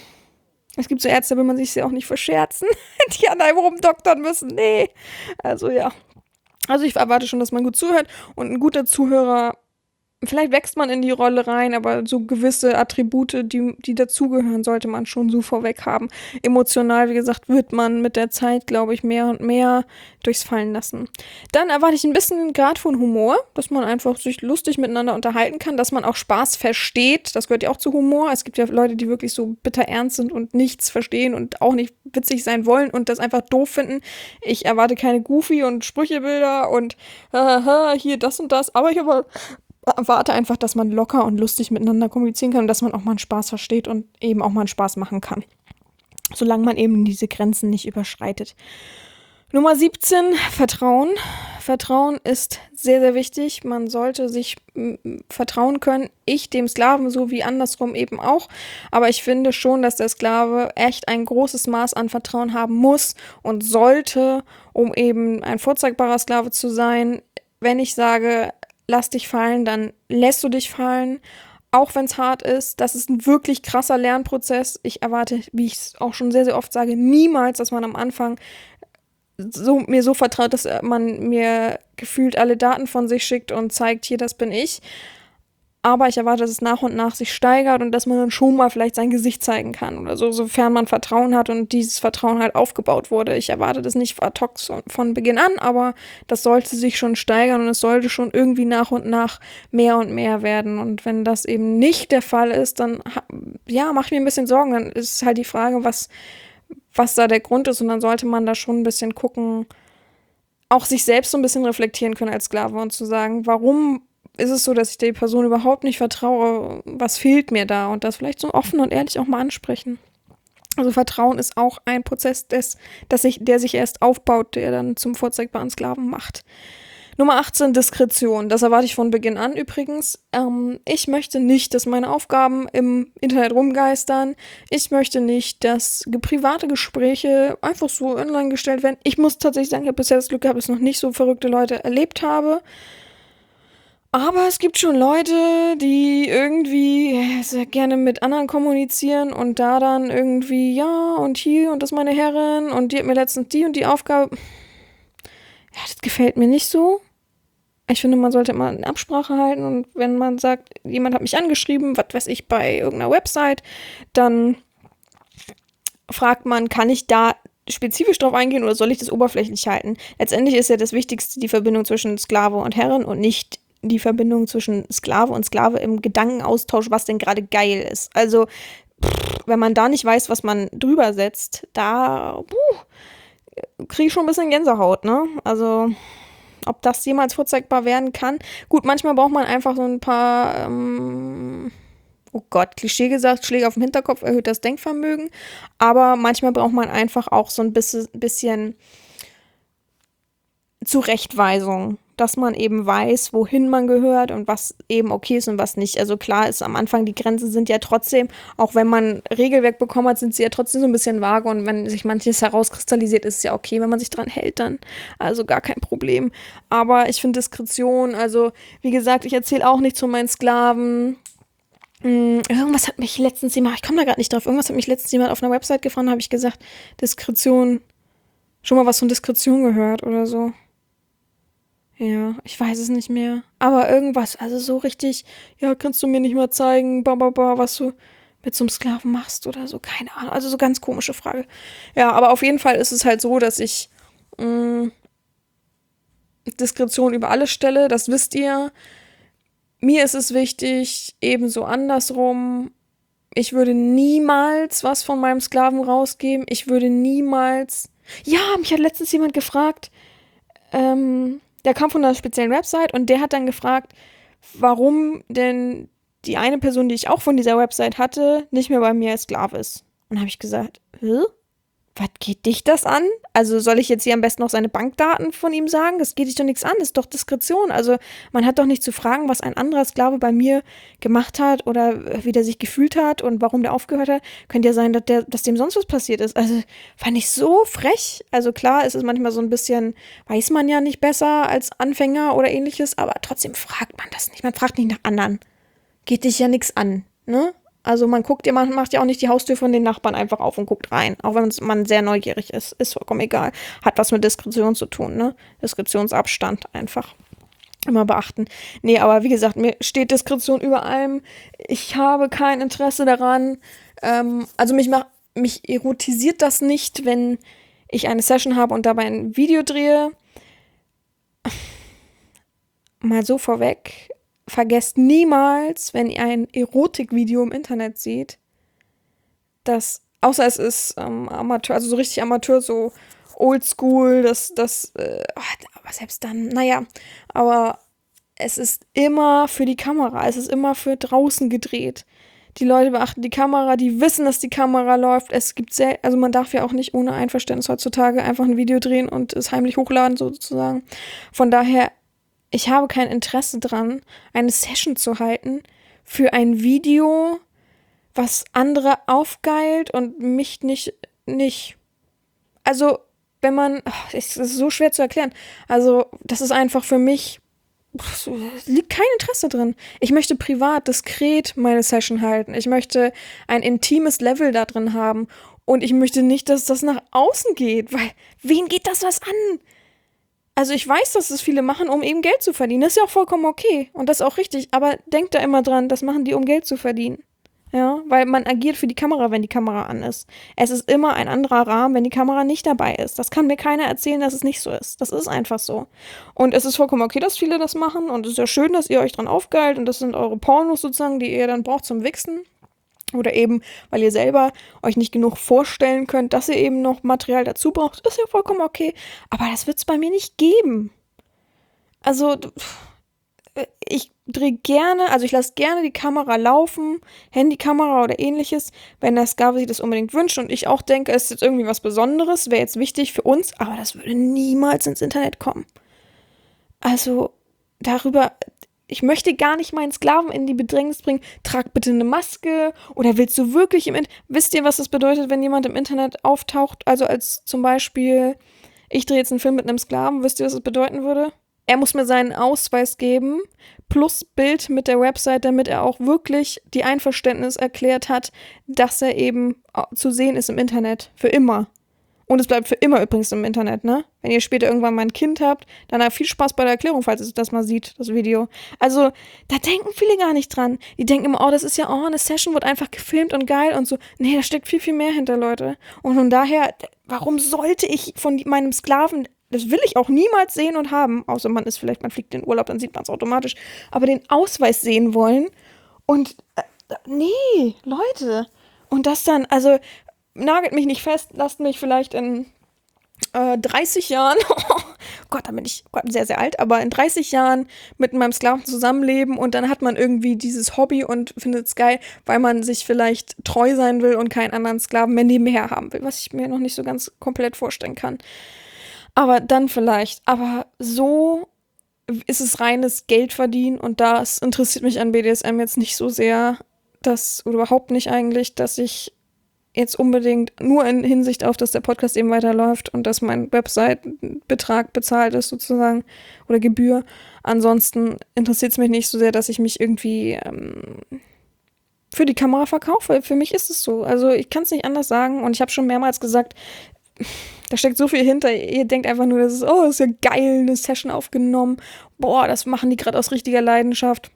es gibt so Ärzte, da will man sich ja auch nicht verscherzen, die an einem rumdoktern müssen. Nee, also ja. Also ich erwarte schon, dass man gut zuhört und ein guter Zuhörer, vielleicht wächst man in die Rolle rein, aber so gewisse Attribute, die, die dazugehören, sollte man schon so vorweg haben. Emotional, wie gesagt, wird man mit der Zeit, glaube ich, mehr und mehr durchs Fallen lassen. Dann erwarte ich ein bisschen Grad von Humor, dass man einfach sich lustig miteinander unterhalten kann, dass man auch Spaß versteht. Das gehört ja auch zu Humor. Es gibt ja Leute, die wirklich so bitter ernst sind und nichts verstehen und auch nicht witzig sein wollen und das einfach doof finden. Ich erwarte keine Goofy und Sprüchebilder und haha, hier das und das, aber ich habe erwarte einfach, dass man locker und lustig miteinander kommunizieren kann und dass man auch mal einen Spaß versteht und eben auch mal einen Spaß machen kann. Solange man eben diese Grenzen nicht überschreitet. Nummer siebzehn, Vertrauen. Vertrauen ist sehr, sehr wichtig. Man sollte sich m, vertrauen können. Ich dem Sklaven so wie andersrum eben auch. Aber ich finde schon, dass der Sklave echt ein großes Maß an Vertrauen haben muss und sollte, um eben ein vorzeigbarer Sklave zu sein. Wenn ich sage, lass dich fallen, dann lässt du dich fallen, auch wenn es hart ist. Das ist ein wirklich krasser Lernprozess. Ich erwarte, wie ich es auch schon sehr, sehr oft sage, niemals, dass man am Anfang so, mir so vertraut, dass man mir gefühlt alle Daten von sich schickt und zeigt, hier, das bin ich. Aber ich erwarte, dass es nach und nach sich steigert und dass man dann schon mal vielleicht sein Gesicht zeigen kann oder so, sofern man Vertrauen hat und dieses Vertrauen halt aufgebaut wurde. Ich erwarte das nicht ad hoc von Beginn an, aber das sollte sich schon steigern und es sollte schon irgendwie nach und nach mehr und mehr werden. Und wenn das eben nicht der Fall ist, dann, ja, mache ich mir ein bisschen Sorgen. Dann ist halt die Frage, was, was da der Grund ist und dann sollte man da schon ein bisschen gucken, auch sich selbst so ein bisschen reflektieren können als Sklave und zu sagen, warum ist es so, dass ich der Person überhaupt nicht vertraue, was fehlt mir da und das vielleicht so offen und ehrlich auch mal ansprechen. Also Vertrauen ist auch ein Prozess, des, dass sich, der sich erst aufbaut, der dann zum vorzeigbaren Sklaven macht. Nummer achtzehn, Diskretion. Das erwarte ich von Beginn an übrigens. Ähm, ich möchte nicht, dass meine Aufgaben im Internet rumgeistern. Ich möchte nicht, dass ge- private Gespräche einfach so online gestellt werden. Ich muss tatsächlich sagen, ich habe bisher das Glück gehabt, dass ich noch nicht so verrückte Leute erlebt habe. Aber es gibt schon Leute, die irgendwie sehr gerne mit anderen kommunizieren und da dann irgendwie, ja, und hier und das ist meine Herrin und die hat mir letztens die und die Aufgabe. Ja, das gefällt mir nicht so. Ich finde, man sollte immer eine Absprache halten und wenn man sagt, jemand hat mich angeschrieben, was weiß ich, bei irgendeiner Website, dann fragt man, kann ich da spezifisch drauf eingehen oder soll ich das oberflächlich halten? Letztendlich ist ja das Wichtigste die Verbindung zwischen Sklave und Herrin und nicht die Verbindung zwischen Sklave und Sklave im Gedankenaustausch, was denn gerade geil ist. Also, pff, wenn man da nicht weiß, was man drüber setzt, da kriege ich schon ein bisschen Gänsehaut, ne? Also, ob das jemals vorzeigbar werden kann. Gut, manchmal braucht man einfach so ein paar, ähm, oh Gott, Klischee gesagt, Schläge auf den Hinterkopf erhöht das Denkvermögen. Aber manchmal braucht man einfach auch so ein bisschen, bisschen Zurechtweisung, dass man eben weiß, wohin man gehört und was eben okay ist und was nicht. Also klar ist am Anfang, die Grenzen sind ja trotzdem, auch wenn man Regelwerk bekommen hat, sind sie ja trotzdem so ein bisschen vage und wenn sich manches herauskristallisiert, ist es ja okay, wenn man sich dran hält dann. Also gar kein Problem. Aber ich finde Diskretion, also wie gesagt, ich erzähle auch nichts von meinen Sklaven. Hm, irgendwas hat mich letztens jemand, ich komme da gerade nicht drauf, irgendwas hat mich letztens jemand auf einer Website gefragt, habe ich gesagt, Diskretion, schon mal was von Diskretion gehört oder so. Ja, ich weiß es nicht mehr. Aber irgendwas, also so richtig, ja, kannst du mir nicht mal zeigen, ba, ba, ba, was du mit so einem Sklaven machst oder so, keine Ahnung. Also so ganz komische Frage. Ja, aber auf jeden Fall ist es halt so, dass ich mh, Diskretion über alles stelle, das wisst ihr. Mir ist es wichtig, ebenso andersrum. Ich würde niemals was von meinem Sklaven rausgeben. Ich würde niemals. Ja, mich hat letztens jemand gefragt, ähm, der kam von einer speziellen Website und der hat dann gefragt, warum denn die eine Person, die ich auch von dieser Website hatte, nicht mehr bei mir als Sklave ist. Und habe ich gesagt, hä? Was geht dich das an? Also soll ich jetzt hier am besten noch seine Bankdaten von ihm sagen? Das geht dich doch nichts an, das ist doch Diskretion. Also man hat doch nicht zu fragen, was ein anderer Sklave bei mir gemacht hat oder wie der sich gefühlt hat und warum der aufgehört hat. Könnte ja sein, dass, der, dass dem sonst was passiert ist. Also fand ich so frech. Also klar, es ist manchmal so ein bisschen, weiß man ja nicht besser als Anfänger oder ähnliches, aber trotzdem fragt man das nicht. Man fragt nicht nach anderen. Geht dich ja nichts an, ne? Also man guckt ja, man macht ja auch nicht die Haustür von den Nachbarn einfach auf und guckt rein. Auch wenn man sehr neugierig ist. Ist vollkommen egal. Hat was mit Diskretion zu tun, ne? Diskretionsabstand einfach. Immer beachten. Nee, aber wie gesagt, mir steht Diskretion über allem. Ich habe kein Interesse daran. Ähm, also mich, macht, mich erotisiert das nicht, wenn ich eine Session habe und dabei ein Video drehe. Mal so vorweg. Vergesst niemals, wenn ihr ein Erotikvideo im Internet seht, dass, außer es ist ähm, Amateur, also so richtig Amateur, so oldschool, das, das, äh, aber selbst dann, naja, aber es ist immer für die Kamera, es ist immer für draußen gedreht. Die Leute beachten die Kamera, die wissen, dass die Kamera läuft. Es gibt sehr, also man darf ja auch nicht ohne Einverständnis heutzutage einfach ein Video drehen und es heimlich hochladen sozusagen. Von daher, ich habe kein Interesse dran, eine Session zu halten für ein Video, was andere aufgeilt und mich nicht, nicht. Also, wenn man, ach, es ist so schwer zu erklären. Also, das ist einfach für mich, es liegt kein Interesse drin. Ich möchte privat, diskret meine Session halten. Ich möchte ein intimes Level da drin haben. Und ich möchte nicht, dass das nach außen geht, weil, wen geht das was an? Also ich weiß, dass es viele machen, um eben Geld zu verdienen. Das ist ja auch vollkommen okay und das ist auch richtig. Aber denkt da immer dran, das machen die, um Geld zu verdienen. Ja, weil man agiert für die Kamera, wenn die Kamera an ist. Es ist immer ein anderer Rahmen, wenn die Kamera nicht dabei ist. Das kann mir keiner erzählen, dass es nicht so ist. Das ist einfach so. Und es ist vollkommen okay, dass viele das machen. Und es ist ja schön, dass ihr euch dran aufgeilt. Und das sind eure Pornos sozusagen, die ihr dann braucht zum Wichsen. Oder eben, weil ihr selber euch nicht genug vorstellen könnt, dass ihr eben noch Material dazu braucht, ist ja vollkommen okay. Aber das wird es bei mir nicht geben. Also, ich drehe gerne, also ich lasse gerne die Kamera laufen, Handykamera oder ähnliches, wenn der Sklave sich das unbedingt wünscht und ich auch denke, es ist jetzt irgendwie was Besonderes, wäre jetzt wichtig für uns, aber das würde niemals ins Internet kommen. Also darüber, ich möchte gar nicht meinen Sklaven in die Bedrängnis bringen, trag bitte eine Maske oder willst du wirklich im Internet, wisst ihr, was das bedeutet, wenn jemand im Internet auftaucht, also als zum Beispiel, ich drehe jetzt einen Film mit einem Sklaven, wisst ihr, was das bedeuten würde? Er muss mir seinen Ausweis geben, plus Bild mit der Website, damit er auch wirklich die Einverständnis erklärt hat, dass er eben zu sehen ist im Internet, für immer. Und es bleibt für immer übrigens im Internet, ne? Wenn ihr später irgendwann mal ein Kind habt, dann habt viel Spaß bei der Erklärung, falls ihr das mal sieht, das Video. Also, da denken viele gar nicht dran. Die denken immer, oh, das ist ja, oh, eine Session wird einfach gefilmt und geil und so. Nee, da steckt viel, viel mehr hinter, Leute. Und von daher, warum sollte ich von meinem Sklaven, das will ich auch niemals sehen und haben, außer man ist vielleicht, man fliegt in den Urlaub, dann sieht man es automatisch, aber den Ausweis sehen wollen und, äh, nee, Leute. Und das dann, also, nagelt mich nicht fest, lasst mich vielleicht in äh, dreißig Jahren, oh Gott, da bin ich Gott, sehr, sehr alt, aber in dreißig Jahren mit meinem Sklaven zusammenleben und dann hat man irgendwie dieses Hobby und findet es geil, weil man sich vielleicht treu sein will und keinen anderen Sklaven mehr nebenher haben will, was ich mir noch nicht so ganz komplett vorstellen kann. Aber dann vielleicht. Aber so ist es reines Geldverdienen und das interessiert mich an B D S M jetzt nicht so sehr, dass, oder überhaupt nicht eigentlich, dass ich jetzt unbedingt nur in Hinsicht auf, dass der Podcast eben weiterläuft und dass mein Website-Betrag bezahlt ist sozusagen oder Gebühr. Ansonsten interessiert es mich nicht so sehr, dass ich mich irgendwie ähm, für die Kamera verkaufe. Für mich ist es so. Also ich kann es nicht anders sagen und ich habe schon mehrmals gesagt, da steckt so viel hinter. Ihr denkt einfach nur, das ist, oh, das ist ja geil, eine Session aufgenommen. Boah, das machen die gerade aus richtiger Leidenschaft.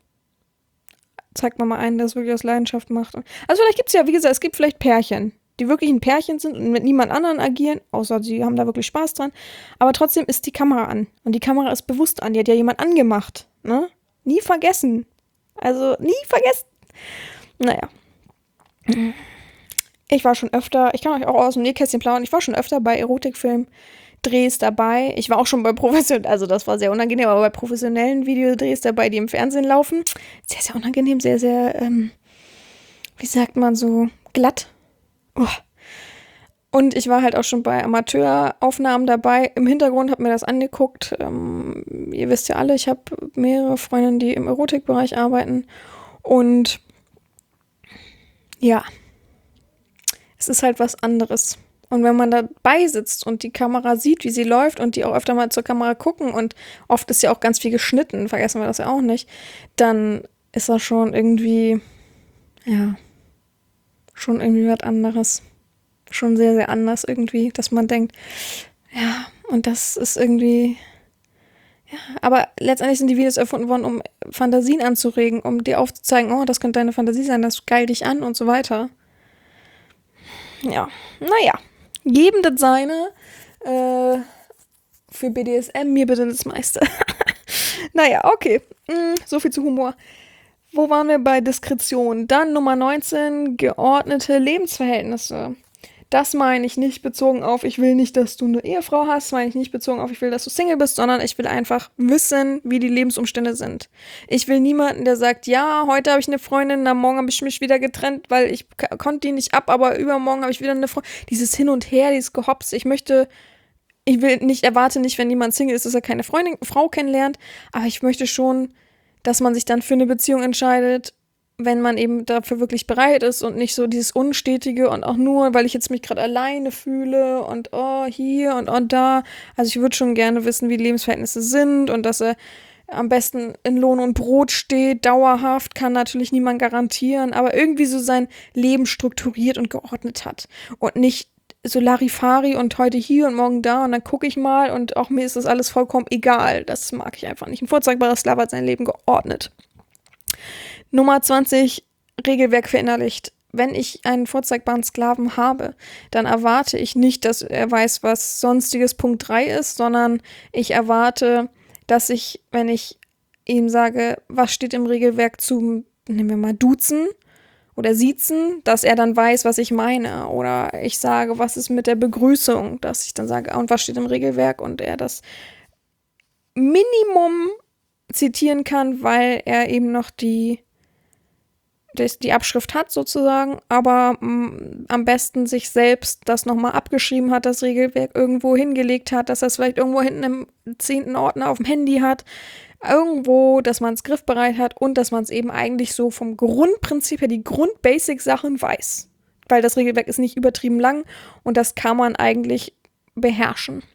Zeigt mal mal einen, der es wirklich aus Leidenschaft macht. Also vielleicht gibt es ja, wie gesagt, es gibt vielleicht Pärchen, die wirklich ein Pärchen sind und mit niemand anderen agieren, außer sie haben da wirklich Spaß dran. Aber trotzdem ist die Kamera an. Und die Kamera ist bewusst an. Die hat ja jemand angemacht. Ne? Nie vergessen. Also nie vergessen. Naja. Ich war schon öfter, ich kann euch auch aus dem Nähkästchen plaudern, ich war schon öfter bei Erotikfilmen. Drehs dabei. Ich war auch schon bei professionellen, also das war sehr unangenehm, aber bei professionellen Videodrehs dabei, die im Fernsehen laufen. Sehr, sehr unangenehm, sehr, sehr, ähm, wie sagt man so, glatt. Oh. Und ich war halt auch schon bei Amateuraufnahmen dabei. Im Hintergrund habe mir das angeguckt. Ähm, ihr wisst ja alle, ich habe mehrere Freundinnen, die im Erotikbereich arbeiten. Und ja, es ist halt was anderes. Und wenn man dabei sitzt und die Kamera sieht, wie sie läuft und die auch öfter mal zur Kamera gucken und oft ist ja auch ganz viel geschnitten, vergessen wir das ja auch nicht, dann ist das schon irgendwie, ja, schon irgendwie was anderes. Schon sehr, sehr anders irgendwie, dass man denkt, ja, und das ist irgendwie, ja, aber letztendlich sind die Videos erfunden worden, um Fantasien anzuregen, um dir aufzuzeigen, oh, das könnte deine Fantasie sein, das geil dich an und so weiter. Ja, naja. Jedem das seine. Äh, für B D S M, mir bitte das meiste. Naja, okay. Mm, so viel zu Humor. Wo waren wir bei Diskretion? Dann Nummer neunzehn, geordnete Lebensverhältnisse. Das meine ich nicht bezogen auf, ich will nicht, dass du eine Ehefrau hast, meine ich nicht bezogen auf, ich will, dass du Single bist, sondern ich will einfach wissen, wie die Lebensumstände sind. Ich will niemanden, der sagt, ja, heute habe ich eine Freundin, am Morgen habe ich mich wieder getrennt, weil ich k- konnte die nicht ab, aber übermorgen habe ich wieder eine Freundin. Dieses Hin und Her, dieses Gehops, ich möchte, ich will nicht, erwarte nicht, wenn jemand Single ist, dass er keine Freundin, Frau kennenlernt, aber ich möchte schon, dass man sich dann für eine Beziehung entscheidet, wenn man eben dafür wirklich bereit ist und nicht so dieses Unstetige und auch nur, weil ich jetzt mich gerade alleine fühle und oh, hier und oh, da. Also ich würde schon gerne wissen, wie die Lebensverhältnisse sind und dass er am besten in Lohn und Brot steht, dauerhaft, kann natürlich niemand garantieren, aber irgendwie so sein Leben strukturiert und geordnet hat und nicht so Larifari und heute hier und morgen da und dann gucke ich mal und auch mir ist das alles vollkommen egal. Das mag ich einfach nicht. Ein vorzeigbarer Sklave hat sein Leben geordnet. Nummer zwanzig, Regelwerk verinnerlicht. Wenn ich einen vorzeigbaren Sklaven habe, dann erwarte ich nicht, dass er weiß, was sonstiges Punkt drei ist, sondern ich erwarte, dass ich, wenn ich ihm sage, was steht im Regelwerk zum, nehmen wir mal Duzen oder Siezen, dass er dann weiß, was ich meine. Oder ich sage, was ist mit der Begrüßung, dass ich dann sage, und was steht im Regelwerk und er das Minimum zitieren kann, weil er eben noch die das, die Abschrift hat sozusagen, aber mh, am besten sich selbst das nochmal abgeschrieben hat, das Regelwerk irgendwo hingelegt hat, dass das vielleicht irgendwo hinten im zehnten Ordner auf dem Handy hat, irgendwo, dass man es griffbereit hat und dass man es eben eigentlich so vom Grundprinzip her, die Grund-Basic-Sachen weiß. Weil das Regelwerk ist nicht übertrieben lang und das kann man eigentlich beherrschen.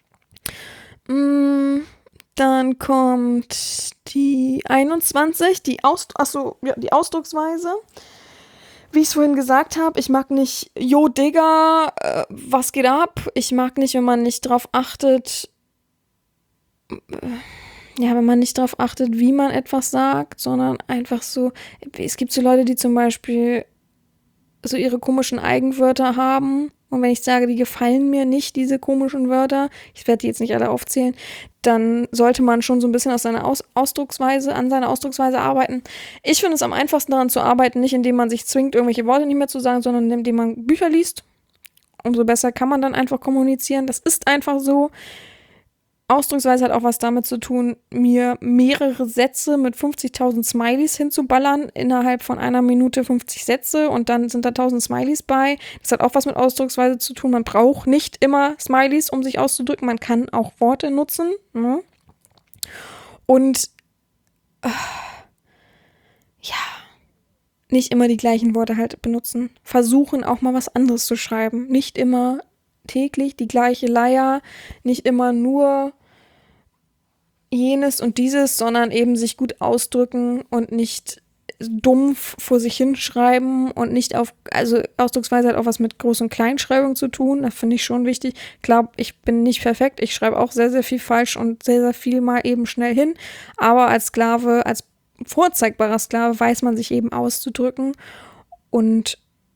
Mm, dann kommt die einundzwanzig, die, Aus- achso, ja, die Ausdrucksweise. Wie ich es vorhin gesagt habe, ich mag nicht, yo Digga, äh, was geht ab? Ich mag nicht, wenn man nicht drauf achtet, äh, ja, wenn man nicht darauf achtet, wie man etwas sagt, sondern einfach so, es gibt so Leute, die zum Beispiel so ihre komischen Eigenwörter haben. Und wenn ich sage, die gefallen mir nicht, diese komischen Wörter, ich werde die jetzt nicht alle aufzählen, dann sollte man schon so ein bisschen aus seiner Aus- Ausdrucksweise, an seiner Ausdrucksweise arbeiten. Ich finde es am einfachsten daran zu arbeiten, nicht indem man sich zwingt, irgendwelche Worte nicht mehr zu sagen, sondern indem man Bücher liest. Umso besser kann man dann einfach kommunizieren. Das ist einfach so. Ausdrucksweise hat auch was damit zu tun, mir mehrere Sätze mit fünfzigtausend Smileys hinzuballern, innerhalb von einer Minute fünfzig Sätze und dann sind da tausend Smileys bei. Das hat auch was mit Ausdrucksweise zu tun. Man braucht nicht immer Smileys, um sich auszudrücken. Man kann auch Worte nutzen. Ne? Und äh, ja, nicht immer die gleichen Worte halt benutzen. Versuchen auch mal was anderes zu schreiben. Nicht immer täglich die gleiche Leier, nicht immer nur jenes und dieses, sondern eben sich gut ausdrücken und nicht dumpf vor sich hinschreiben und nicht auf, also Ausdrucksweise hat auch was mit Groß- und Kleinschreibung zu tun, das finde ich schon wichtig. Klar, ich bin nicht perfekt, ich schreibe auch sehr, sehr viel falsch und sehr, sehr viel mal eben schnell hin, aber als Sklave, als vorzeigbarer Sklave weiß man sich eben auszudrücken und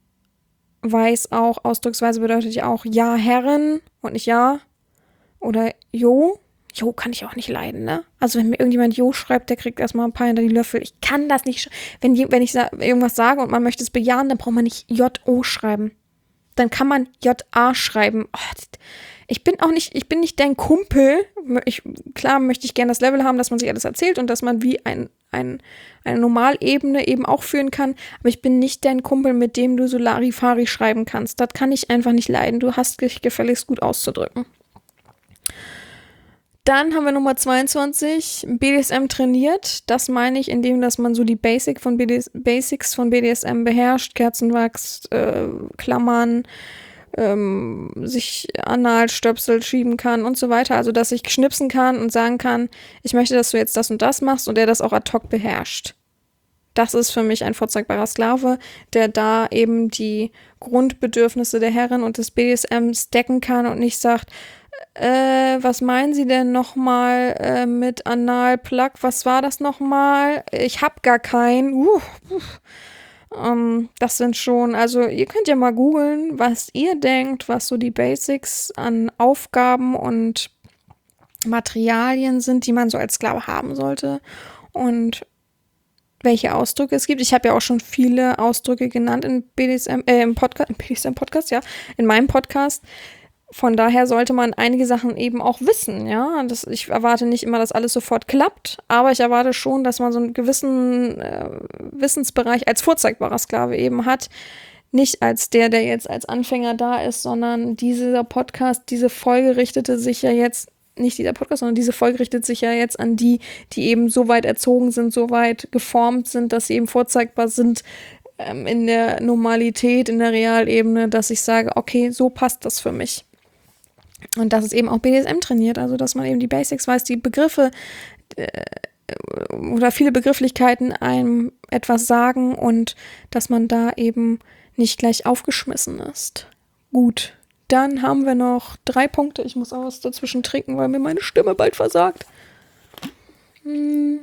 weiß auch, Ausdrucksweise bedeutet ja auch ja, Herren und nicht ja oder jo. Jo kann ich auch nicht leiden, ne? Also wenn mir irgendjemand Jo schreibt, der kriegt erstmal ein paar hinter die Löffel. Ich kann das nicht. Sch- wenn, je- wenn ich sa- irgendwas sage und man möchte es bejahen, dann braucht man nicht J O schreiben. Dann kann man J A schreiben. Oh, das- ich bin auch nicht, ich bin nicht dein Kumpel. Ich, klar möchte ich gerne das Level haben, dass man sich alles erzählt und dass man wie ein, ein, eine Normalebene eben auch führen kann. Aber ich bin nicht dein Kumpel, mit dem du so Larifari schreiben kannst. Das kann ich einfach nicht leiden. Du hast dich gefälligst gut auszudrücken. Dann haben wir Nummer zweiundzwanzig, B D S M trainiert. Das meine ich, indem dass man so die Basic von B D S, Basics von B D S M beherrscht. Kerzenwachs, äh, Klammern, ähm, sich Analstöpsel schieben kann und so weiter. Also, dass ich schnipsen kann und sagen kann, ich möchte, dass du jetzt das und das machst und der das auch ad hoc beherrscht. Das ist für mich ein vorzeigbarer Sklave, der da eben die Grundbedürfnisse der Herren und des B D S Ms decken kann und nicht sagt, Äh, was meinen Sie denn nochmal äh, mit Analplug? Was war das nochmal? Ich hab gar keinen. Uh, uh. Ähm, das sind schon, also ihr könnt ja mal googeln, was ihr denkt, was so die Basics an Aufgaben und Materialien sind, die man so als Sklave haben sollte und welche Ausdrücke es gibt. Ich habe ja auch schon viele Ausdrücke genannt in B D S M, äh, im Podcast, im B D S M-Podcast, ja, in meinem Podcast. Von daher sollte man einige Sachen eben auch wissen, ja. Das, ich erwarte nicht immer, dass alles sofort klappt, aber ich erwarte schon, dass man so einen gewissen äh, Wissensbereich als vorzeigbarer Sklave eben hat. Nicht als der, der jetzt als Anfänger da ist, sondern dieser Podcast, diese Folge richtete sich ja jetzt, nicht dieser Podcast, sondern diese Folge richtet sich ja jetzt an die, die eben so weit erzogen sind, so weit geformt sind, dass sie eben vorzeigbar sind, ähm, in der Normalität, in der Realebene, dass ich sage, okay, so passt das für mich. Und das ist eben auch B D S M trainiert, also dass man eben die Basics weiß, die Begriffe äh, oder viele Begrifflichkeiten einem etwas sagen und dass man da eben nicht gleich aufgeschmissen ist. Gut, dann haben wir noch drei Punkte. Ich muss auch was dazwischen trinken, weil mir meine Stimme bald versagt. Hm.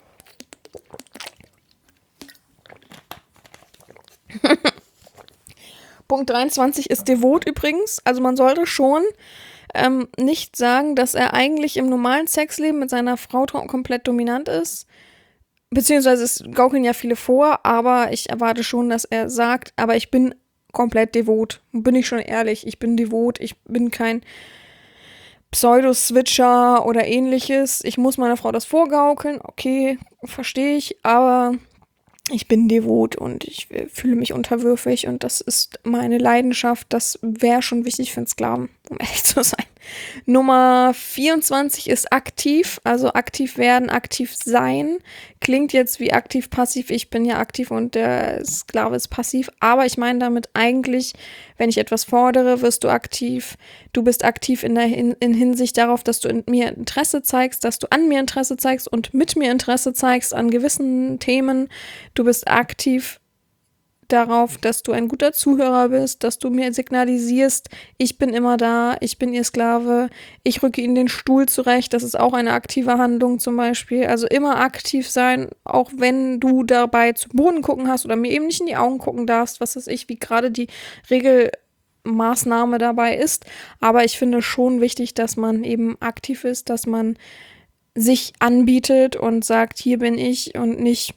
Punkt dreiundzwanzig ist devot übrigens. Also man sollte schon ähm, nicht sagen, dass er eigentlich im normalen Sexleben mit seiner Frau komplett dominant ist. Beziehungsweise es gaukeln ja viele vor, aber ich erwarte schon, dass er sagt, aber ich bin komplett devot. Bin ich schon ehrlich, ich bin devot, ich bin kein Pseudo-Switcher oder ähnliches. Ich muss meiner Frau das vorgaukeln, okay, verstehe ich, aber ich bin devot und ich äh, fühle mich unterwürfig und das ist meine Leidenschaft. Das wäre schon wichtig für einen Sklaven, um ehrlich zu sein. Nummer vierundzwanzig ist aktiv, also aktiv werden, aktiv sein. Klingt jetzt wie aktiv-passiv. Ich bin ja aktiv und der Sklave ist passiv. Aber ich meine damit eigentlich, wenn ich etwas fordere, wirst du aktiv. Du bist aktiv in der Hin- in Hinsicht darauf, dass du in mir Interesse zeigst, dass du an mir Interesse zeigst und mit mir Interesse zeigst an gewissen Themen. Du bist aktiv darauf, dass du ein guter Zuhörer bist, dass du mir signalisierst, ich bin immer da, ich bin ihr Sklave, ich rücke ihnen den Stuhl zurecht, das ist auch eine aktive Handlung zum Beispiel. Also immer aktiv sein, auch wenn du dabei zu Boden gucken hast oder mir eben nicht in die Augen gucken darfst, was weiß ich, wie gerade die Regelmaßnahme dabei ist. Aber ich finde schon wichtig, dass man eben aktiv ist, dass man sich anbietet und sagt, hier bin ich und nicht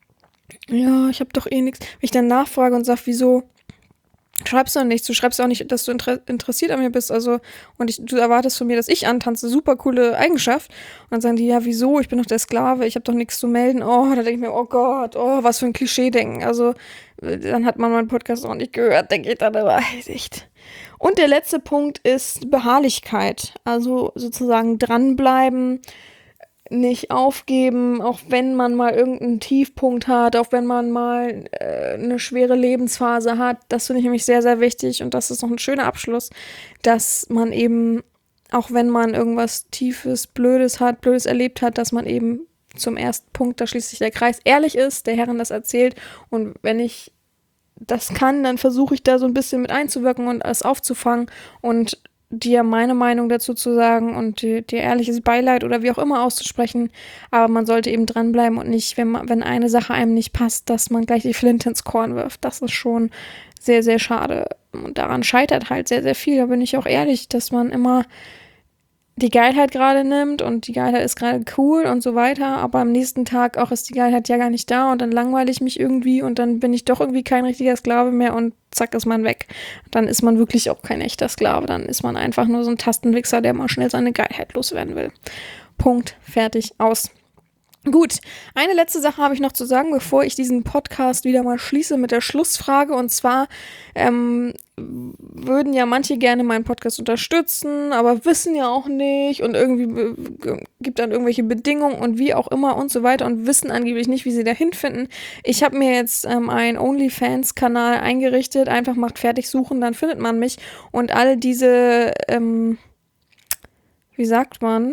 ja, ich habe doch eh nichts. Wenn ich dann nachfrage und sage, wieso schreibst du nichts? Du schreibst auch nicht, dass du inter- interessiert an mir bist. Also, und ich, du erwartest von mir, dass ich antanze. Super coole Eigenschaft. Und dann sagen die, ja, wieso? Ich bin doch der Sklave, ich habe doch nichts zu melden. Oh, da denke ich mir, oh Gott, oh, was für ein Klischee-Denken. Also, dann hat man meinen Podcast auch nicht gehört, denke ich dann aber echt. Und der letzte Punkt ist Beharrlichkeit. Also sozusagen dranbleiben, nicht aufgeben, auch wenn man mal irgendeinen Tiefpunkt hat, auch wenn man mal äh, eine schwere Lebensphase hat. Das finde ich nämlich sehr, sehr wichtig und das ist noch ein schöner Abschluss, dass man eben, auch wenn man irgendwas Tiefes, Blödes hat, Blödes erlebt hat, dass man eben zum ersten Punkt, da schließt sich der Kreis, ehrlich ist, der Herrin das erzählt und wenn ich das kann, dann versuche ich da so ein bisschen mit einzuwirken und es aufzufangen und dir meine Meinung dazu zu sagen und dir, dir ehrliches Beileid oder wie auch immer auszusprechen. Aber man sollte eben dranbleiben und nicht, wenn man, wenn eine Sache einem nicht passt, dass man gleich die Flinte ins Korn wirft. Das ist schon sehr, sehr schade. Und daran scheitert halt sehr, sehr viel. Da bin ich auch ehrlich, dass man immer die Geilheit gerade nimmt und die Geilheit ist gerade cool und so weiter, aber am nächsten Tag auch ist die Geilheit ja gar nicht da und dann langweile ich mich irgendwie und dann bin ich doch irgendwie kein richtiger Sklave mehr und zack ist man weg. Dann ist man wirklich auch kein echter Sklave, dann ist man einfach nur so ein Tastenwichser, der mal schnell seine Geilheit loswerden will. Punkt, fertig, aus. Gut, eine letzte Sache habe ich noch zu sagen, bevor ich diesen Podcast wieder mal schließe mit der Schlussfrage. Und zwar ähm, würden ja manche gerne meinen Podcast unterstützen, aber wissen ja auch nicht und irgendwie be- gibt dann irgendwelche Bedingungen und wie auch immer und so weiter und wissen angeblich nicht, wie sie da hinfinden. Ich habe mir jetzt ähm, einen OnlyFans-Kanal eingerichtet, einfach macht fertig suchen, dann findet man mich. Und all diese, ähm, wie sagt man,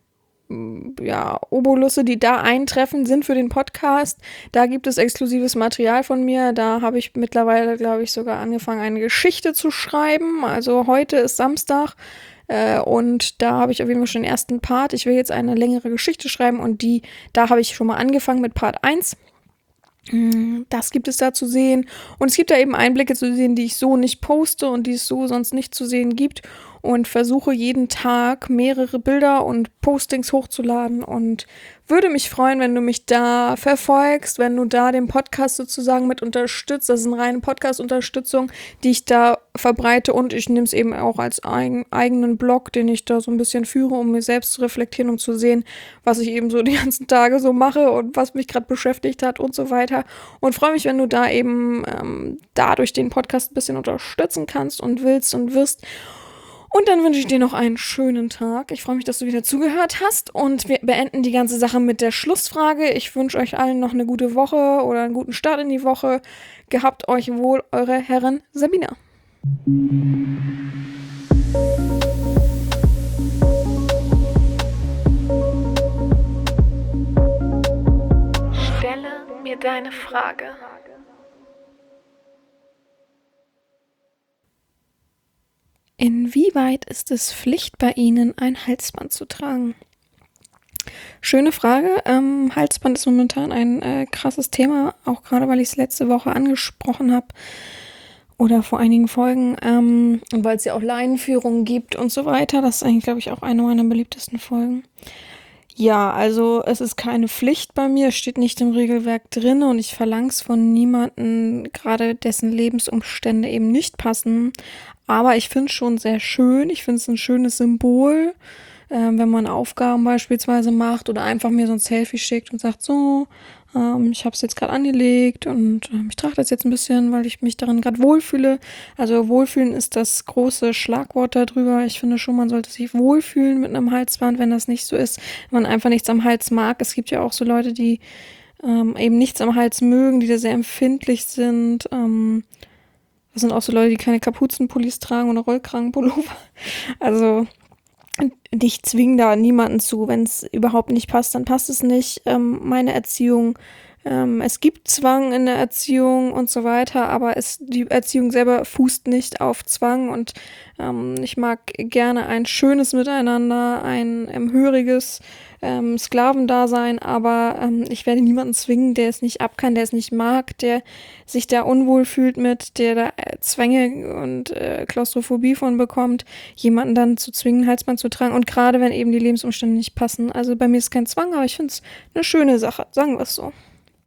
ja, Obolüsse, die da eintreffen, sind für den Podcast. Da gibt es exklusives Material von mir. Da habe ich mittlerweile, glaube ich, sogar angefangen, eine Geschichte zu schreiben. Also heute ist Samstag äh, und da habe ich auf jeden Fall schon den ersten Part. Ich will jetzt eine längere Geschichte schreiben und die, da habe ich schon mal angefangen mit Part eins. Das gibt es da zu sehen. Und es gibt da eben Einblicke zu sehen, die ich so nicht poste und die es so sonst nicht zu sehen gibt. Und versuche jeden Tag mehrere Bilder und Postings hochzuladen und würde mich freuen, wenn du mich da verfolgst, wenn du da den Podcast sozusagen mit unterstützt. Das ist eine reine Podcast-Unterstützung, die ich da verbreite und ich nehme es eben auch als eigen, eigenen Blog, den ich da so ein bisschen führe, um mir selbst zu reflektieren, um zu sehen, was ich eben so die ganzen Tage so mache und was mich gerade beschäftigt hat und so weiter. Und freue mich, wenn du da eben ähm, dadurch den Podcast ein bisschen unterstützen kannst und willst und wirst. Und dann wünsche ich dir noch einen schönen Tag. Ich freue mich, dass du wieder zugehört hast und wir beenden die ganze Sache mit der Schlussfrage. Ich wünsche euch allen noch eine gute Woche oder einen guten Start in die Woche. Gehabt euch wohl, eure Herrin Sabina. Stelle mir deine Frage. Inwieweit ist es Pflicht bei Ihnen, ein Halsband zu tragen? Schöne Frage. Ähm, Halsband ist momentan ein äh, krasses Thema, auch gerade weil ich es letzte Woche angesprochen habe oder vor einigen Folgen, ähm, weil es ja auch Laienführungen gibt und so weiter. Das ist eigentlich, glaube ich, auch eine meiner beliebtesten Folgen. Ja, also es ist keine Pflicht bei mir, steht nicht im Regelwerk drin und ich verlange es von niemandem, gerade dessen Lebensumstände eben nicht passen. Aber ich finde es schon sehr schön, ich finde es ein schönes Symbol, ähm, wenn man Aufgaben beispielsweise macht oder einfach mir so ein Selfie schickt und sagt, so, ähm, ich habe es jetzt gerade angelegt und ähm, ich trage das jetzt ein bisschen, weil ich mich darin gerade wohlfühle. Also Wohlfühlen ist das große Schlagwort darüber. Ich finde schon, man sollte sich wohlfühlen mit einem Halsband, wenn das nicht so ist, wenn man einfach nichts am Hals mag. Es gibt ja auch so Leute, die ähm, eben nichts am Hals mögen, die da sehr empfindlich sind. Ähm, das sind auch so Leute, die keine Kapuzenpullis tragen oder Rollkragenpullover. Also ich zwinge da niemanden zu. Wenn es überhaupt nicht passt, dann passt es nicht. Ähm, meine Erziehung, ähm, es gibt Zwang in der Erziehung und so weiter, aber es, die Erziehung selber fußt nicht auf Zwang und ähm, ich mag gerne ein schönes Miteinander, ein ähm, höriges ähm, Sklavendasein, aber ähm, ich werde niemanden zwingen, der es nicht abkann, der es nicht mag, der sich da unwohl fühlt mit, der da äh, Zwänge und äh, Klaustrophobie von bekommt, jemanden dann zu zwingen, Halsband zu tragen und gerade wenn eben die Lebensumstände nicht passen. Also bei mir ist kein Zwang, aber ich finde es eine schöne Sache, sagen wir es so.